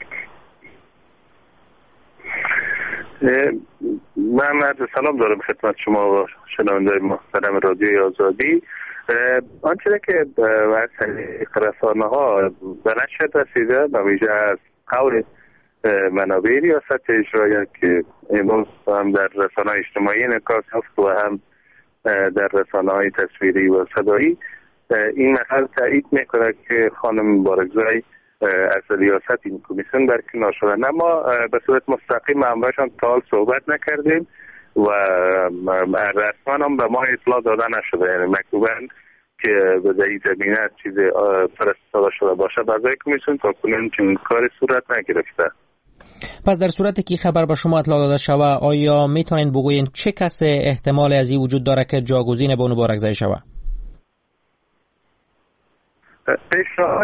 من عرض سلام دارم خدمت شما و شنوندگان محترم رادیوی آزادی. آنچه که از طریق رسانه‌ها به نشر رسیده به ویژه از قول منابع ریاست اجرایی که امروز هم در رسانه‌های اجتماعی انعکاس یافت و هم در رسانه‌های تصویری و صدایی، این مقاله تایید میکنه که خانم بارکزی از ریاست این کمیسیون برکنار شدن، اما به صورت مستقیم همراهشان تا حال صحبت نکردیم و رسما هم به ما اطلاع داده نشده، یعنی مکتوباً که به این زمینه چیز فرستاده شده باشه به اعضای کمیسیون تا کنون چنین کاری صورت نگرفته. پس در صورتی که خبر به شما اطلاع داده شود، آیا میتونین بگوین چه کس احتمال از این وجود داره که جاگزین بانو بارکزی شود؟ پیشنهاد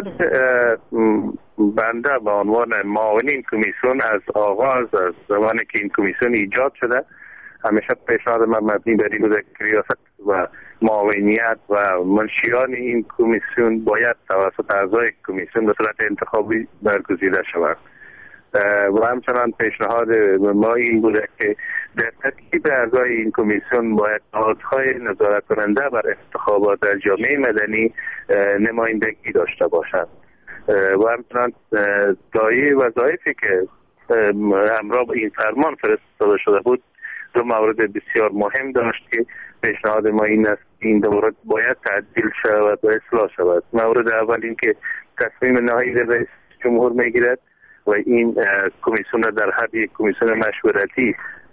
بنده به عنوان معاون این کمیسیون از آغاز، از زمانی که این کمیسیون ایجاد شده، همیشه پیشنهاد من مبنی بر این بوده که ریاست و معاونیت و منشیان این کمیسیون باید توسط اعضای کمیسیون به صورت انتخابی برگزیده شود و همچنان پیشنهاد ما این بوده که در ترکیب اعضای این کمیسیون باید نهادهای نظارت کننده بر انتخابات در جامعه مدنی نمایندگی داشته باشند و همچنان دایره وظایفی که همراه با این فرمان فرستاده شده بود 2 مورد بسیار مهم داشت که پیشنهاد ما این است این مورد باید تعدیل شود و اصلاح شود. مورد اول این که تصمیم نهایی رئیس جمهور میگیرد و این کمیسیون در حد یک کمیسیون مشورتی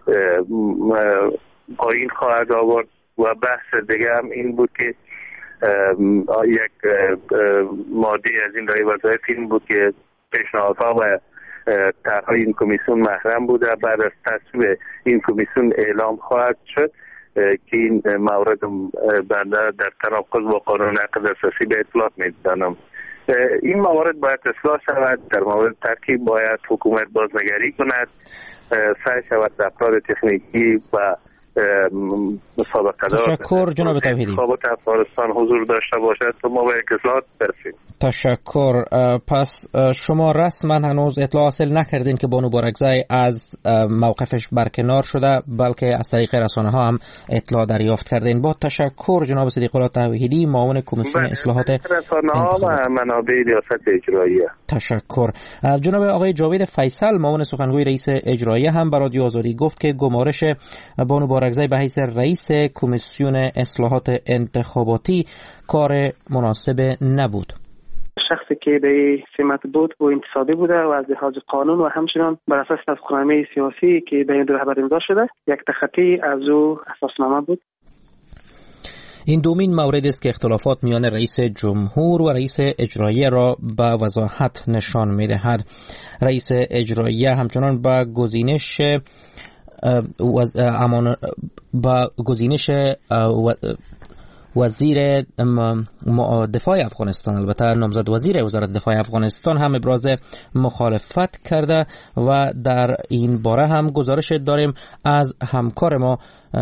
پایین خواهد آورد. و بحث دیگه هم این بود که یک ماده از این رای وظایف این بود که پیشنهادها و طرحهای این کمیسیون محرم بوده. بعد از تصویب این کمیسیون اعلام خواهد شد که این مورد بنده در تناقض با قانون حق دسترسی به اطلاعات می‌دانم. این موارد باید اصلاح شود. در مورد ترکیب باید حکومت بازنگری کند، سعی شود افراد تکنیکی و مسابقه دار تشکر جناب توحیدی انتخابات افغانستان حضور داشته باشد تا ما به اصلاحات برسیم. تشکر. پس شما رسما هنوز اطلاع حاصل نکردین که بانو بارکزی از موقفش برکنار شده، بلکه از طریق رسانه ها هم اطلاع دریافت کردین. با تشکر جناب صدیق الله توحیدی معاون کمیسیون اصلاحات رسانه ها و منابع ریاست اجراییه. تشکر. جناب آقای جاوید فیصل معاون سخنگوی رئیس اجراییه هم به رادیو آزادی گفت که گمارش بانو بارکزی به حیث رئیس کمیسیون اصلاحات انتخاباتی کار مناسب نبود. شخصی که به سمت بود و انتصابی بوده و از لحاظ قانون و همچنان بر اساس تصمیم‌نامه سیاسی که بین دو رهبر امضا شده یک تخطی از او اساسنامه بود. این دومین مورد است که اختلافات میان رئیس جمهور و رئیس اجراییه را به وضاحت نشان می‌دهد. رئیس اجراییه همچنان با گزینش وزیر دفاع افغانستان، البته نامزد وزیر وزارت دفاع افغانستان هم ابراز مخالفت کرده و در این باره هم گزارش داریم از همکار ما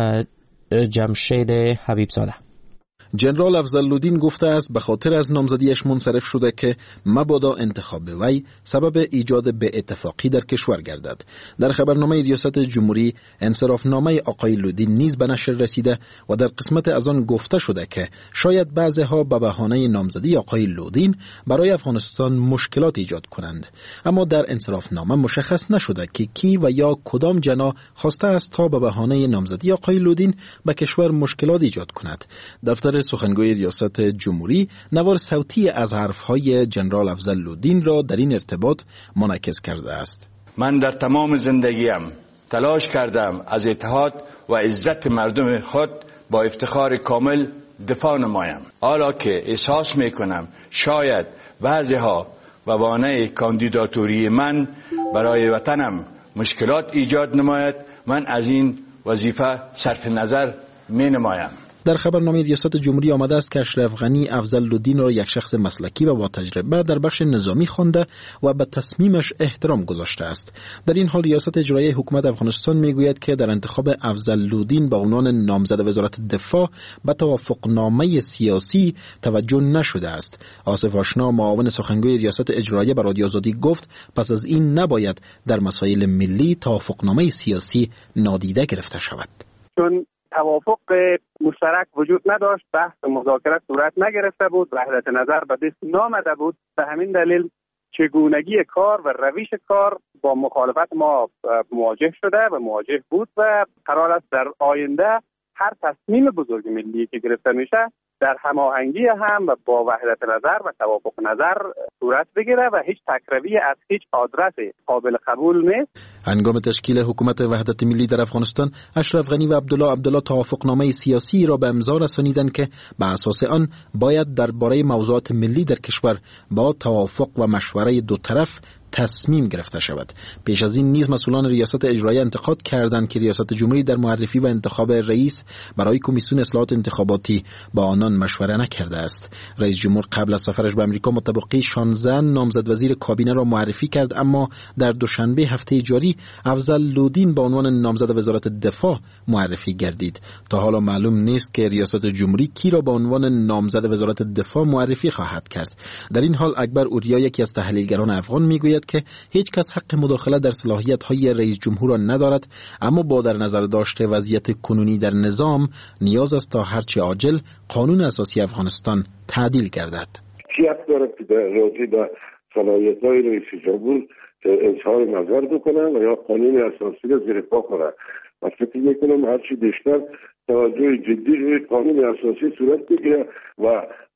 جمشید حبیبزاده. جنرال افضلالدین گفته است به خاطر از نامزدیش منصرف شده که مبادا انتخاب وی سبب ایجاد به اتفاقی در کشور گردد. در خبرنامه ریاست جمهوری انصرافنامه آقای لودین نیز به نشر رسیده و در قسمت از آن گفته شده که شاید بعضی‌ها به بهانه نامزدی آقای لودین برای افغانستان مشکلات ایجاد کنند، اما در انصرافنامه مشخص نشده که کی و یا کدام جنا خواسته است تا به بهانه نامزدی آقای لودین به کشور مشکلات ایجاد کند. دفتر سخنگوی ریاست جمهوری نوار صوتی از حرفهای جنرال افضلالدین را در این ارتباط منعکس کرده است. من در تمام زندگیم تلاش کردم از اتحاد و عزت مردم خود با افتخار کامل دفاع نمایم. حالا که احساس میکنم شاید بعضی‌ها به بهانه کاندیداتوری من برای وطنم مشکلات ایجاد نماید، من از این وظیفه صرف نظر می نمایم. در خبرنامه ریاست جمهوری آمده است که اشرف غنی افضلالدین را یک شخص مسلکی و با تجربه در بخش نظامی خوانده و به تصمیمش احترام گذاشته است. در این حال ریاست اجرایی حکومت افغانستان میگوید که در انتخاب افضلالدین به عنوان نامزد وزارت دفاع به توافقنامه سیاسی توجه نشده است. آصف آشنا معاون سخنگوی ریاست اجرایی به رادیو آزادی گفت پس از این نباید در مسائل ملی توافقنامه سیاسی نادیده گرفته شود. چون توافق مشترک وجود نداشت، بحث مذاکرات صورت نگرفته بود، وحدت نظر به دست نامده بود. به همین دلیل چگونگی کار و روش کار با مخالفت ما مواجه شده و مواجه بود و قرار است در آینده هر تصمیم بزرگ ملی که گرفته میشه در هماهنگی هم و با وحدت نظر و توافق نظر صورت بگیره و هیچ تکروی از هیچ آدرس قابل قبول نیست. هنگام تشکیل حکومت وحدت ملی در افغانستان، اشرف غنی و عبدالله توافقنامه سیاسی را به امضا رسانیدند که به اساس آن باید درباره موضوعات ملی در کشور با توافق و مشوره دو طرف تصمیم گرفته شود. پیش از این نیز مسئولان ریاست اجرایی انتقاد کردند که ریاست جمهوری در معرفی و انتخاب رئیس برای کمیسیون اصلاحات انتخاباتی با آنان مشوره نکرده است. رئیس جمهور قبل از سفرش به آمریکا متبقی 16 نامزد وزیر کابینه را معرفی کرد، اما در دوشنبه هفته جاری افضلالدین به عنوان نامزد وزارت دفاع معرفی گردید. تا حالا معلوم نیست که ریاست جمهوری کی را به عنوان نامزد وزارت دفاع معرفی خواهد کرد. در این حال اکبر اوریا یکی از تحلیلگران افغان میگوید که هیچ کس حق مداخله در صلاحیت‌های رئیس جمهور را ندارد، اما با در نظر داشته وضعیت کنونی در نظام نیاز است تا هرچه عاجل قانون اساسی افغانستان تعدیل گردد. حق دارد که در راجع به صلاحیت‌های رئیس جمهور اظهار نظر بکنن و یا قانون اساسی را زیر پا کنن. و فکر می‌کنم هرچی بیشتر توجه جدی روی قانون اساسی صورت بگیره و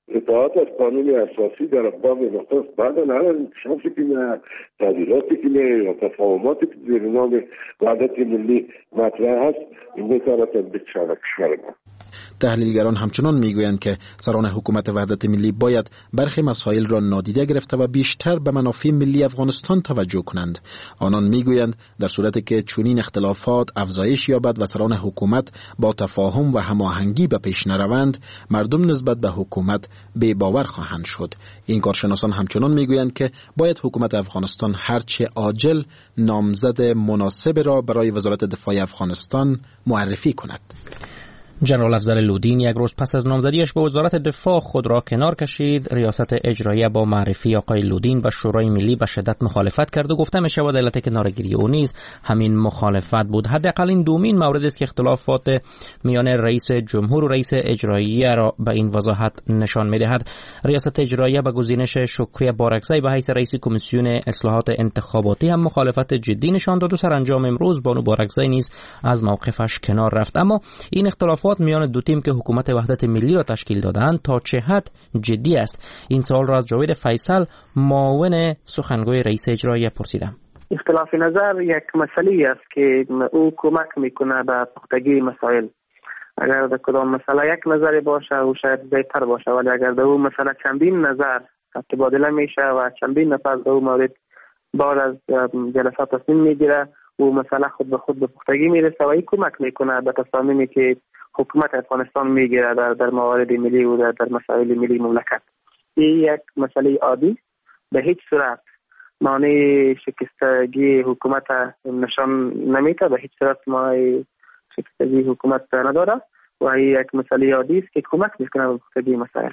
اطاعت از قانون اساسی در اقوام نخست بعد از هر انکشافی که نه، تعدیلاتی که نه یا تفاهماتی که زیر نام وحدت ملی مطرح هست، این میتواند تطبیق شود کشور ما. تحلیلگران همچنان میگویند که سران حکومت وحدت ملی باید برخی مسائل را نادیده گرفته و بیشتر به منافع ملی افغانستان توجه کنند. آنان میگویند در صورتی که چنین اختلافات افزایش یابد و سران حکومت با تفاهم و هماهنگی به پیش نروند، مردم نسبت به حکومت بی باور خواهند شد. این کارشناسان همچنان میگویند که باید حکومت افغانستان هرچه عاجل نامزد مناسب را برای وزارت دفاع افغانستان معرفی کند. جنرال افضل لودین یک روز پس از نامزدیش به وزارت دفاع خود را کنار کشید. ریاست اجراییه با معرفی آقای لودین به شورای ملی به شدت مخالفت کرد و گفته می شود علت کنارگیری او نیز همین مخالفت بود. حداقل این دومین مورد است که اختلافات میان رئیس جمهور و رئیس اجراییه را به این وضاحت نشان می دهد. ریاست اجراییه به گزینش شکریه بارکزی به حیث رئیس کمیسیون اصلاحات انتخاباتی هم مخالفت جدی نشان داد و سرانجام امروز بانو بارکزی نیز از موقفش کنار رفت. اما این اختلافات میان دو تیم که حکومت وحدت ملی را تشکیل دادند تا چه حد جدی است؟ این سوال را از جاوید فیصل، معاون سخنگوی رئیس اجرایی، پرسیدم. اختلاف نظر یک مسئله است که او کمک میکنه به پختگی مسائل. اگر در کدام مسئله یک نظر باشه او شاید بهتر باشه، ولی اگر در او مسئله چندین نظر تبادله میشه و چندین نفر در او مورد بعد از جلسات تصمیم میگیره، او مسئله خود به خود به پختگی میرسه و این کمک میکنه به تصامیمی که حکومت افغانستان میگیره در موارد ملی و در مسائل ملی مملکت. این یک مسئله عادی، به هیچ صورت معنی شکستگی حکومت نشان نمیده، به هیچ صورت معنی شکستگی حکومت نداره و این یک مسئله عادی است که کمک میکنه به پختگی مسائل.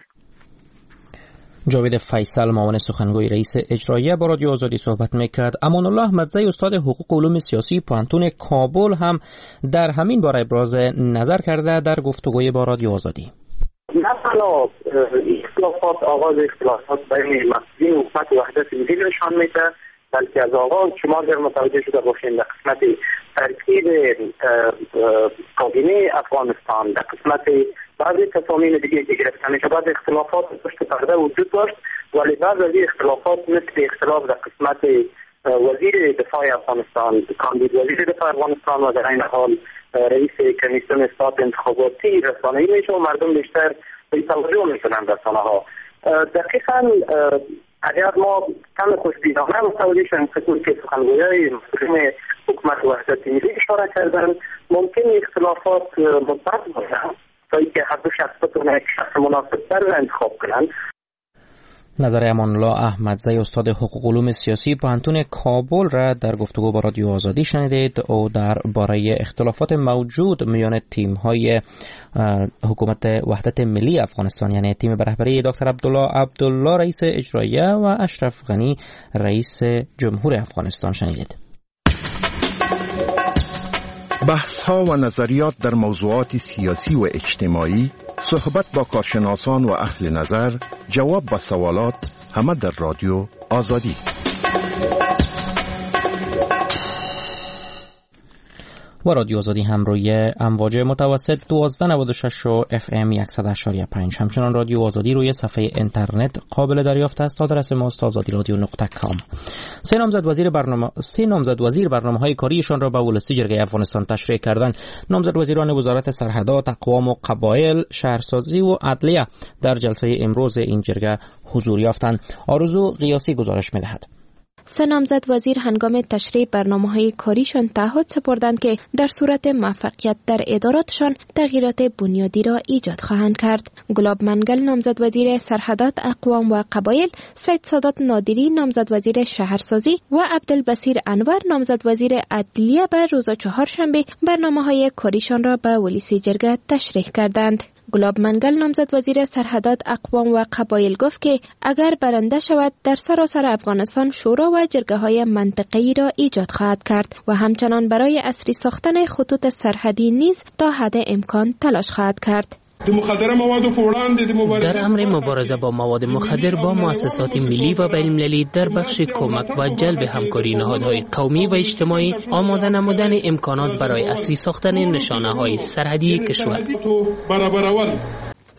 جاوید فیصل، معاون سخنگوی رئیس اجراییه، با رادیو آزادی صحبت میکرد. امان الله احمدزی، استاد حقوق علوم سیاسی پوهنتون کابل، هم در همین باره ابراز نظر کرده در گفتگوی با رادیو آزادی. نه تنها اختلافات، آغاز اختلافات بین مسئولین حکومت وحدت ملی نشان میده، بلکه از آغاز شما در متوجه شده باشین در قسمت ترکیب کابینه افغانستان، در قسمت بعضی تصامیم دیگه که گرفته میشه، بعض اختلافات پشت پرده وجود داشت، ولی بعض از این اختلافات مثل اختلاف در قسمت وزیر دفاع افغانستان، کاندید وزیر دفاع افغانستان و در این حال رئیس کمیسیون اصلاحات انتخاباتی رسانه‌ای میشه و مردم بیشتر به توجه میکنن رسانه‌ها. دقیقاً اگر ما کم خوشبینانه متوجه شدیم که سخنگویای مسئولین حکومت وحدت ملی اشاره کردن، ممکن اختلافات مثبت باشن تا اینکه هر دو شخص بتونه یک شخص مناسب‌تر را انتخاب کنن. نظر امان الله احمدزی، استاد حقوق علوم سیاسی پوهنتون کابل، را در گفتگو با رادیو آزادی شنیدید. او در باره اختلافات موجود میان تیم‌های حکومت وحدت ملی افغانستان، یعنی تیم به رهبری دکتر عبدالله رئیس اجراییه و اشرف غنی رئیس جمهور افغانستان شنیدید. بحث‌ها و نظریات در موضوعات سیاسی و اجتماعی، صحبت با کارشناسان و اهل نظر، جواب به سوالات، همه در رادیو آزادی. و رادیو آزادی هم روی امواج متوسط 1296 و FM 100.5. همچنان رادیو آزادی روی صفحه اینترنت قابل دریافت است. آدرس ما است azadiradio.com. سه نامزد وزیر برنامه‌های کاریشان را به ولسی جرگه افغانستان تشریح کردند. نامزد وزیران وزارت سرحدات، اقوام و قبایل، شهرسازی و عدلیه در جلسه امروز این جرگه حضور یافتند. آرزو قیاسی گزارش می‌دهد. سه نامزد وزیر هنگام تشریح برنامه‌های کاریشان تعهد سپردند که در صورت موفقیت در اداراتشان تغییرات بنیادی را ایجاد خواهند کرد. گلاب منگل نامزد وزیر سرحدات، اقوام و قبایل، سید سادات نادری نامزد وزیر شهرسازی و عبدالبصیر انور نامزد وزیر عدلیه به روز چهارشنبه برنامه‌های کاریشان را به ولسی جرگه تشریح کردند. گلاب منگل نامزد وزیر سرحدات، اقوام و قبایل گفت که اگر برنده شود در سراسر افغانستان شورا و جرگه‌های منطقه‌ای را ایجاد خواهد کرد و همچنان برای عصری ساختن خطوط سرحدی نیز تا حد امکان تلاش خواهد کرد. در امر مبارزه با مواد مخدر با مؤسسات ملی و بین المللی در بخش کمک و جلب همکاری نهادهای قومی و اجتماعی آماده نمودن امکانات برای عصری ساختن نشانه‌های سرحدی کشور.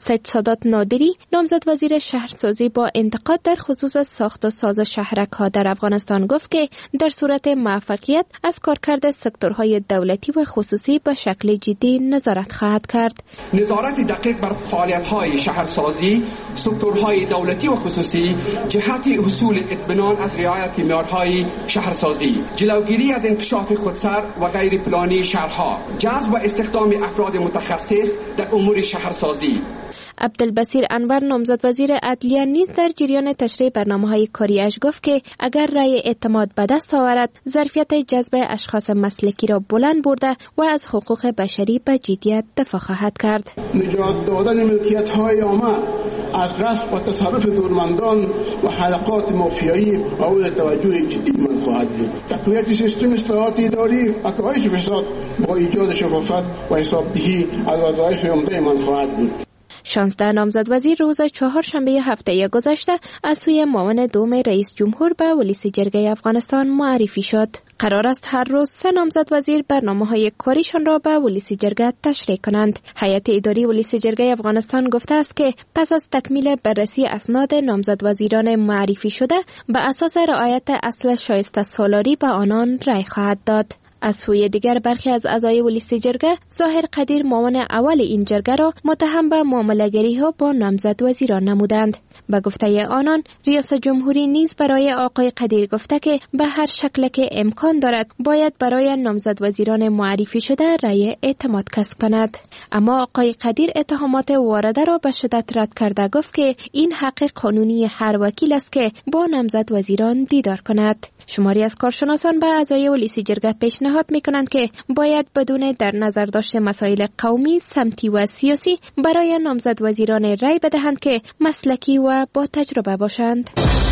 سید سادات نادری نامزد وزیر شهرسازی با انتقاد در خصوص ساخت و ساز شهرک‌ها در افغانستان گفت که در صورت موفقیت از کارکرد سکتورهای دولتی و خصوصی به شکل جدی نظارت خواهد کرد. نظارت دقیق بر فعالیت‌های شهرسازی، سکتورهای دولتی و خصوصی جهت حصول اطمینان از رعایت معیارهای شهرسازی، جلوگیری از انکشاف خودسر و غیر پلانی شهرها، جذب و استخدام افراد متخصص در امور شهرسازی. عبدالبصیر انور نامزد وزیر عدلیه نیز در جریان تشریح برنامه‌های کاریش گفت که اگر رأی اعتماد به دست آورد ظرفیت جذب اشخاص مسلکی را بلند برده و از حقوق بشری به جدیت دفاع خواهد کرد. نجات دادن ملکیت‌های عامه از غصب و تصرف دورمندان و حلقات مافیایی مورد توجه جدی من خواهد بود. تقویت سیستم اصلاحات اداری و کاهش فساد با ایجاد شفافیت و حسابدهی از وظایف عمده من خواهد بود. 16 نامزد وزیر روز چهارشنبه هفته گذشته از سوی معاون دوم رئیس جمهور به ولیس جرگه افغانستان معرفی شد. قرار است هر روز 3 نامزد وزیر برنامه‌های کاریشان را به ولیس جرگه تشریح کنند. هیئت اداری ولیس جرگه افغانستان گفته است که پس از تکمیل بررسی اسناد نامزد وزیران معرفی شده به اساس رعایت اصل شایسته سالاری به آنان رأی خواهد داد. از سوی دیگر برخی از اعضای ولیس جرگه ظاهر قدیر معاون اول این جرگه را متهم به معامله‌گری ها با نامزد وزیران نمودند. به گفته آنان ریاست جمهوری نیز برای آقای قدیر گفته که به هر شکل که امکان دارد باید برای نامزد وزیران معرفی شده رأی اعتماد کسب کند. اما آقای قدیر اتهامات وارده را به شدت رد کرده گفت که این حق قانونی هر وکیل است که با نامزد وزیران دیدار کند. شماری از کارشناسان به اعضای ولیس جرگه پیشنهاد می‌کنند که باید بدون در نظر داشت مسائل قومی، سمتی و سیاسی برای نامزد وزیران رأی بدهند که مسلکی و با تجربه باشند.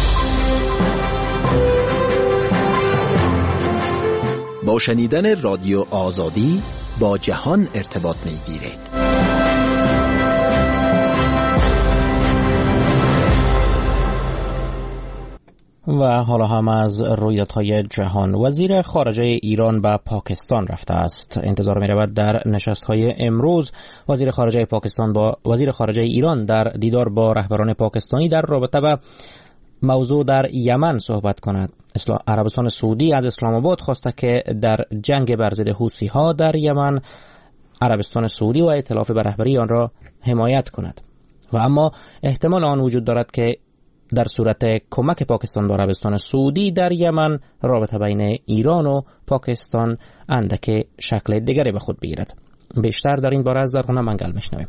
با شنیدن رادیو آزادی با جهان ارتباط می‌گیرید. و حالا هم از رویدادهای جهان. وزیر خارجه ایران به پاکستان رفته است. انتظار می رود در نشست‌های امروز وزیر خارجه پاکستان با وزیر خارجه ایران در دیدار با رهبران پاکستانی در رابطه با موضوع در یمن صحبت کند. عربستان سعودی از اسلام آباد خواسته که در جنگ بر ضد حوثی‌ها در یمن عربستان سعودی و ائتلاف به رهبری آن را حمایت کند و اما احتمال آن وجود دارد که در صورت کمک پاکستان به عربستان سعودی در یمن رابطه بین ایران و پاکستان اندک شکل دیگری به خود بگیرد. بیشتر در این باره از زرغونه منگل میشنویم.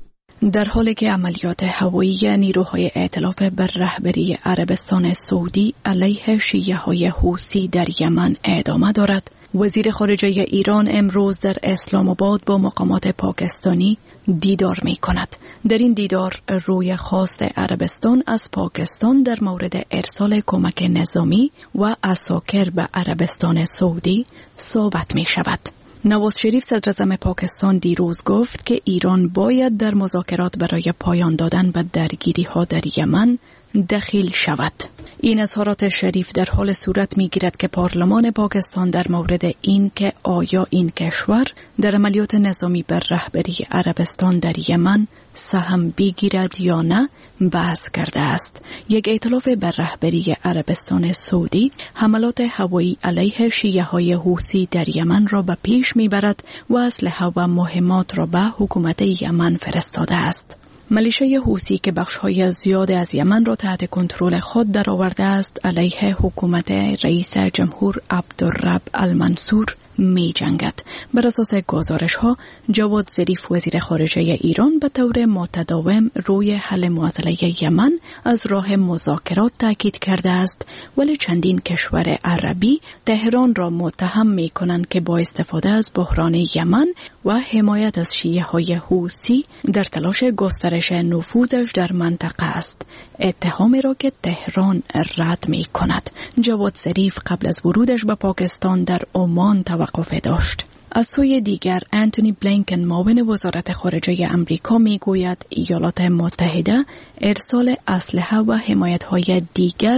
در حالی که عملیات هوایی نیروهای ائتلاف بر رهبری عربستان سعودی علیه شیعه‌های حوثی در یمن ادامه دارد، وزیر خارجه ایران امروز در اسلام آباد با مقامات پاکستانی دیدار می کند. در این دیدار روی خواست عربستان از پاکستان در مورد ارسال کمک نظامی و عساکر به عربستان سعودی صحبت می شود. نواز شریف صدر اعظم پاکستان دیروز گفت که ایران باید در مذاکرات برای پایان دادن به درگیری‌ها در یمن دخیل شود. این اظهارات شریف در حال صورت می‌گیرد که پارلمان پاکستان در مورد این که آیا این کشور در عملیات نظامی بر رهبری عربستان در یمن سهم بگیرد یا نه بحث کرده است. یک ائتلاف بر رهبری عربستان سعودی حملات هوایی علیه شیعه‌های حوثی در یمن را به پیش می‌برد و اسلحه و مهمات را به حکومت یمن فرستاده است. ملیشه حوثی که بخش‌های زیاد از یمن را تحت کنترل خود درآورده است، علیه حکومت رئیس جمهور عبدالرب المنصور می جنگد. بر اساس گزارش‌ها جواد ظریف وزیر خارجه ایران به طور متداوم روی حل معضله یمن از راه مذاکرات تاکید کرده است، ولی چندین کشور عربی تهران را متهم می کنند که با استفاده از بحران یمن و حمایت از شیعه‌های حوثی در تلاش گسترش نفوذش در منطقه است، اتهامی را که تهران رد می کند. جواد ظریف قبل از ورودش به پاکستان در عمان توقف داشت. از سوی دیگر انتونی بلینکن معاون وزارت خارجه امریکا میگوید ایالات متحده ارسال اسلحه و حمایت‌های دیگر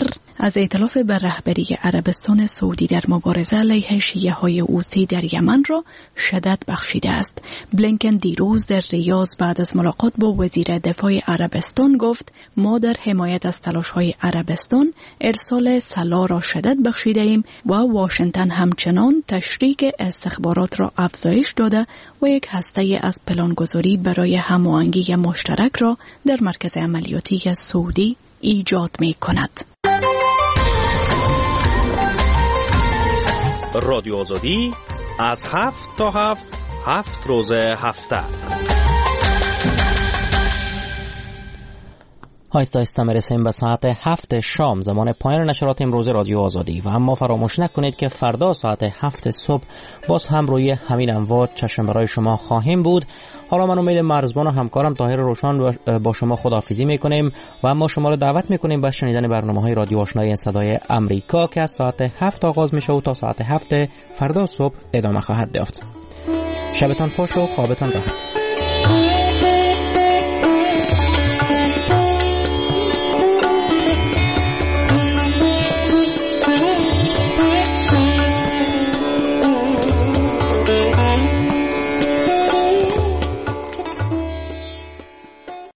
از ائتلاف بر رهبری عربستان سعودی در مبارزه علیه شیعه‌های حوثی در یمن را شدت بخشیده است. بلینکن دیروز در ریاض بعد از ملاقات با وزیر دفاع عربستان گفت ما در حمایت از تلاش‌های عربستان ارسال سلاح را شدت بخشیده ایم و واشنگتن همچنان تشریک استخبارات را افزایش داده و یک هسته از پلانگذاری برای هماهنگی مشترک را در مرکز عملیاتی سعودی ایجاد می کند. رادیو آزادی از 7 تا 7 روز هفته. آهسته میرسیم به ساعت 7 شام زمان پایان نشرات امروز رادیو آزادی و اما فراموش نکنید که فردا ساعت 7 صبح باز هم روی همین امواج چشم برای شما خواهیم بود. حالا من امید مرزبان و همکارم طاهر روشن با شما خداحافظی میکنیم و اما شما رو دعوت میکنیم به شنیدن برنامه‌های رادیو آشنای صدای آمریکا که از ساعت 7 آغاز میشه و تا ساعت 7 فردا صبح ادامه خواهد یافت. شبتان خوش و خوابتان راحت.